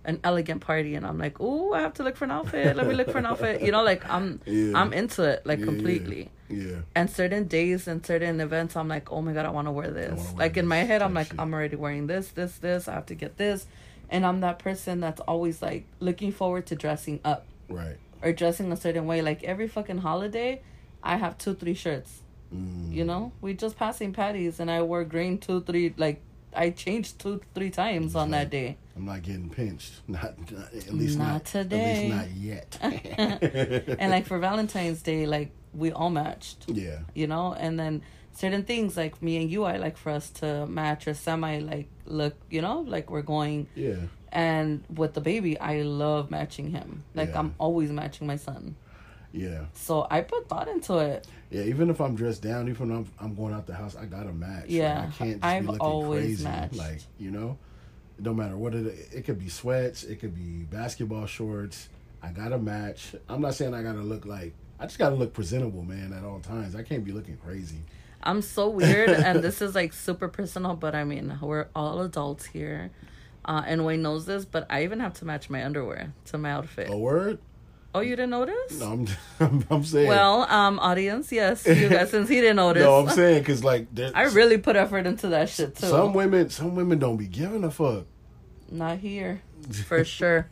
an elegant party, and I'm like, ooh, I have to look for an outfit. Let me look for an outfit. You know, like I'm into it, like completely. Yeah. And certain days and certain events, I'm like, oh my God, I want to wear this. Like in my head, I'm like, I'm already wearing this. I have to get this. And I'm that person that's always like looking forward to dressing up. Right. Or dressing a certain way. Like every fucking holiday, I have 2-3 shirts. You know? We just passed St. Patty's and I wore green 2-3, like, I changed 2-3 times on that day. I'm not getting pinched. Not at least not today. At least not yet. And like for Valentine's Day, like we all matched. Yeah. You know, and then certain things like me and you, I like for us to match or semi like look, you know, like we're going. Yeah. And with the baby, I love matching him. Like I'm always matching my son. Yeah. So I put thought into it. Yeah, even if I'm dressed down, even if I'm going out the house, I gotta match. Yeah, like, I can't just I've be looking always crazy. matched. Like, you know, no matter what it could be sweats, it could be basketball shorts. I gotta match. I'm not saying I gotta look like. I just gotta look presentable, man, at all times. I can't be looking crazy. I'm so weird, and this is like super personal, but I mean, we're all adults here, and Wayne knows this. But I even have to match my underwear to my outfit. A word. Oh, you didn't notice? No, I'm saying. Well, audience, yes, you guys, since he didn't notice. No, I'm saying because like I really put effort into that shit too. Some women don't be giving a fuck. Not here, for sure.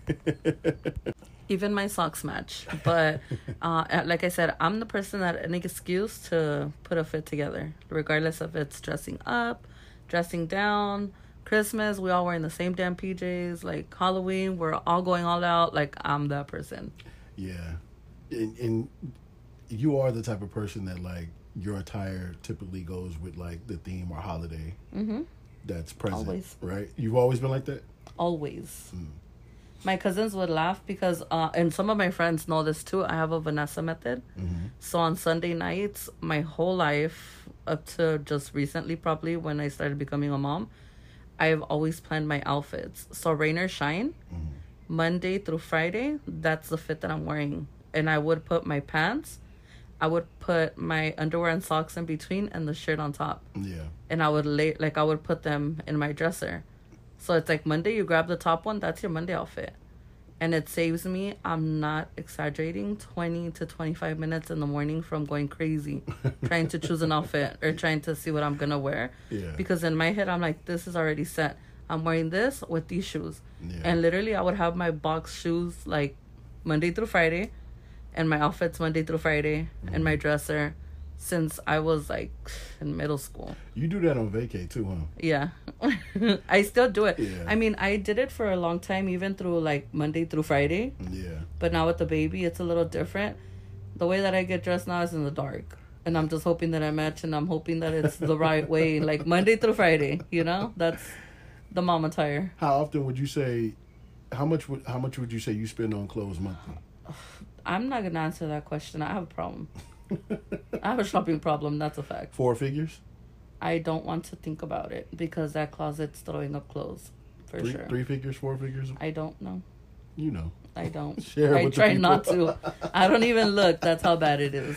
Even my socks match, but like I said, I'm the person that any excuse to put a fit together, regardless if it's dressing up, dressing down. Christmas, we all wearing the same damn PJs. Like Halloween, we're all going all out. Like I'm that person. Yeah, and you are the type of person that like your attire typically goes with like the theme or holiday that's present. Always. Right? You've always been like that? Always. My cousins would laugh because, and some of my friends know this too, I have a Vanessa method. So on Sunday nights, my whole life, up to just recently probably when I started becoming a mom, I've always planned my outfits. So rain or shine, Monday through Friday, that's the fit that I'm wearing. And I would put my pants, I would put my underwear and socks in between and the shirt on top. Yeah. And I would I would put them in my dresser. So it's like Monday, you grab the top one, that's your Monday outfit. And it saves me, I'm not exaggerating, 20 to 25 minutes in the morning from going crazy, trying to choose an outfit or trying to see what I'm going to wear. Yeah. Because in my head, I'm like, this is already set. I'm wearing this with these shoes. Yeah. And literally, I would have my box shoes like Monday through Friday and my outfits Monday through Friday and my dresser since I was like in middle school. You do that on vacay too, huh? Yeah. I still do it. Yeah. I mean, I did it for a long time, even through like Monday through Friday. Yeah. But now with the baby, it's a little different. The way that I get dressed now is in the dark. And I'm just hoping that I match, and I'm hoping that it's the right way, like Monday through Friday, you know? That's the mom attire. How often would you say, how much would you say you spend on clothes monthly? I'm not going to answer that question. I have a problem. I have a shopping problem. That's a fact. 4 figures? I don't want to think about it because that closet's throwing up clothes for sure. 3 figures, 4 figures? I don't know. You know. I don't. Share I with try the not to. I don't even look. That's how bad it is.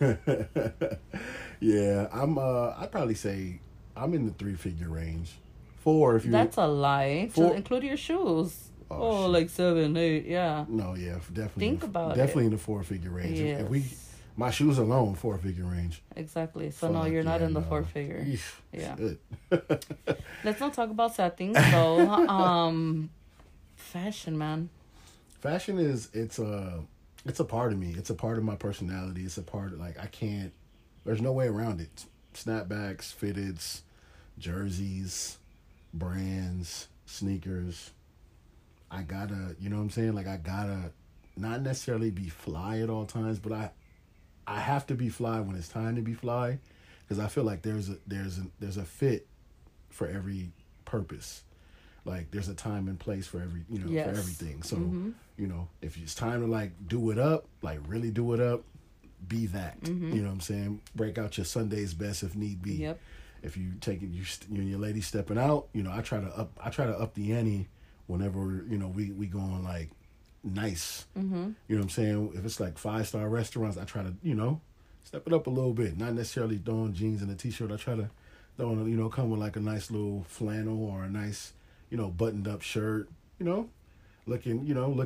Yeah, I'd probably say I'm in the 3-figure range. 4 if you. That's a lie. 4, just include your shoes. Oh, like 7, 8, yeah. No, yeah, definitely. Think about definitely it. in the 4-figure range. Yes. If we, my shoes alone, 4-figure range. Exactly. So no, you're not in the 4-figure. Yeah. Shit. Let's not talk about sad things though. Fashion, man. Fashion it's a part of me. It's a part of my personality. It's a part of, like, I can't. There's no way around it. Snapbacks, fitteds, jerseys, brands, sneakers. I gotta, you know what I'm saying? Like, I gotta not necessarily be fly at all times, but I have to be fly when it's time to be fly, because I feel like there's a fit for every purpose. Like, there's a time and place for every, you know, yes. for everything. So, you know, if it's time to like do it up, like really do it up, be that. You know what I'm saying? Break out your Sunday's best if need be. Yep. If you take it, you and your lady stepping out, you know, I try to up the ante whenever, you know, we going like nice. You know what I'm saying? If it's like 5-star restaurants, I try to, you know, step it up a little bit. Not necessarily throwing jeans and a t-shirt. I try to throw, you know, come with like a nice little flannel or a nice, you know, buttoned up shirt, you know. looking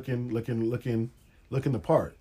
the part.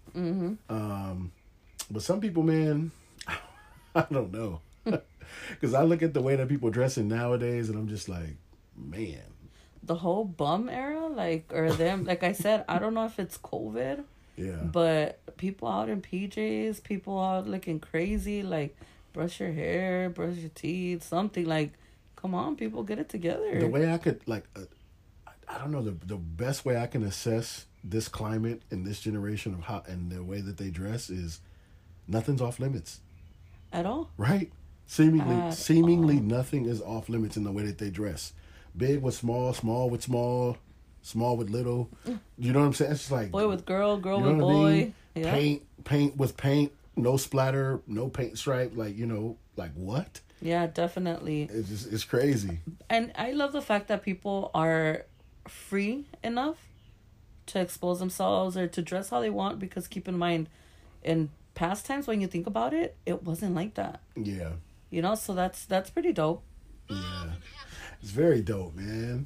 But some people, man, I don't know. Because I look at the way that people dressing nowadays, and I'm just like, man. The whole bum era, or them, like I said, I don't know if it's COVID. Yeah. But people out in PJs, people out looking crazy, like, brush your hair, brush your teeth, something, like, come on, people, get it together. The way I could, I don't know, the best way I can assess this climate and this generation of how, and the way that they dress is nothing's off limits. At all. Right? Seemingly nothing is off limits in the way that they dress. Big with small, small with small, small with little. You know what I'm saying? It's just like boy with girl, girl with boy. I mean? Yeah. Paint with paint, no splatter, no paint stripe. Like what? Yeah, definitely. It's crazy. And I love the fact that people are free enough to expose themselves or to dress how they want, because keep in mind, in past times when you think about it, it wasn't like that. Yeah. So that's pretty dope. Yeah. It's very dope, man.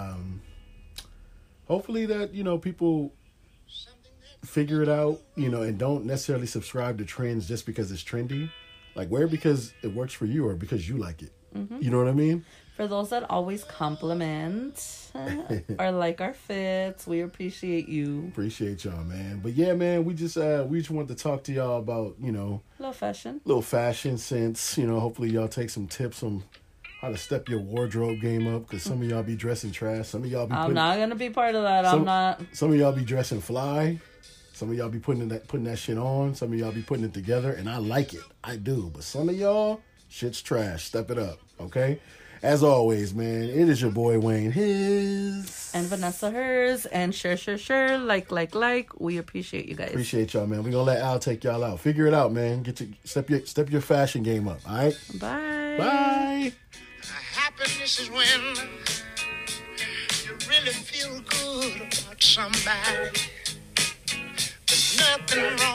Hopefully that, people figure it out, and don't necessarily subscribe to trends just because it's trendy. Like, wear it because it works for you or because you like it. Mm-hmm. You know what I mean? For those that always compliment or like our fits, we appreciate you. Appreciate y'all, man. But yeah, man, we just wanted to talk to y'all about, little fashion sense. Hopefully y'all take some tips on how to step your wardrobe game up, because some of y'all be dressing trash. Some of y'all be I'm not gonna be part of that. I'm not. Some of y'all be dressing fly. Some of y'all be putting that shit on. Some of y'all be putting it together, and I like it. I do. But some of y'all, shit's trash. Step it up, okay? As always, man, it is your boy Wayne, his. And Vanessa, hers. And sure. Like. We appreciate you guys. Appreciate y'all, man. We're going to let Al take y'all out. Figure it out, man. Step your fashion game up, all right? Bye. Bye. Happiness is when you really feel good about somebody. There's nothing wrong.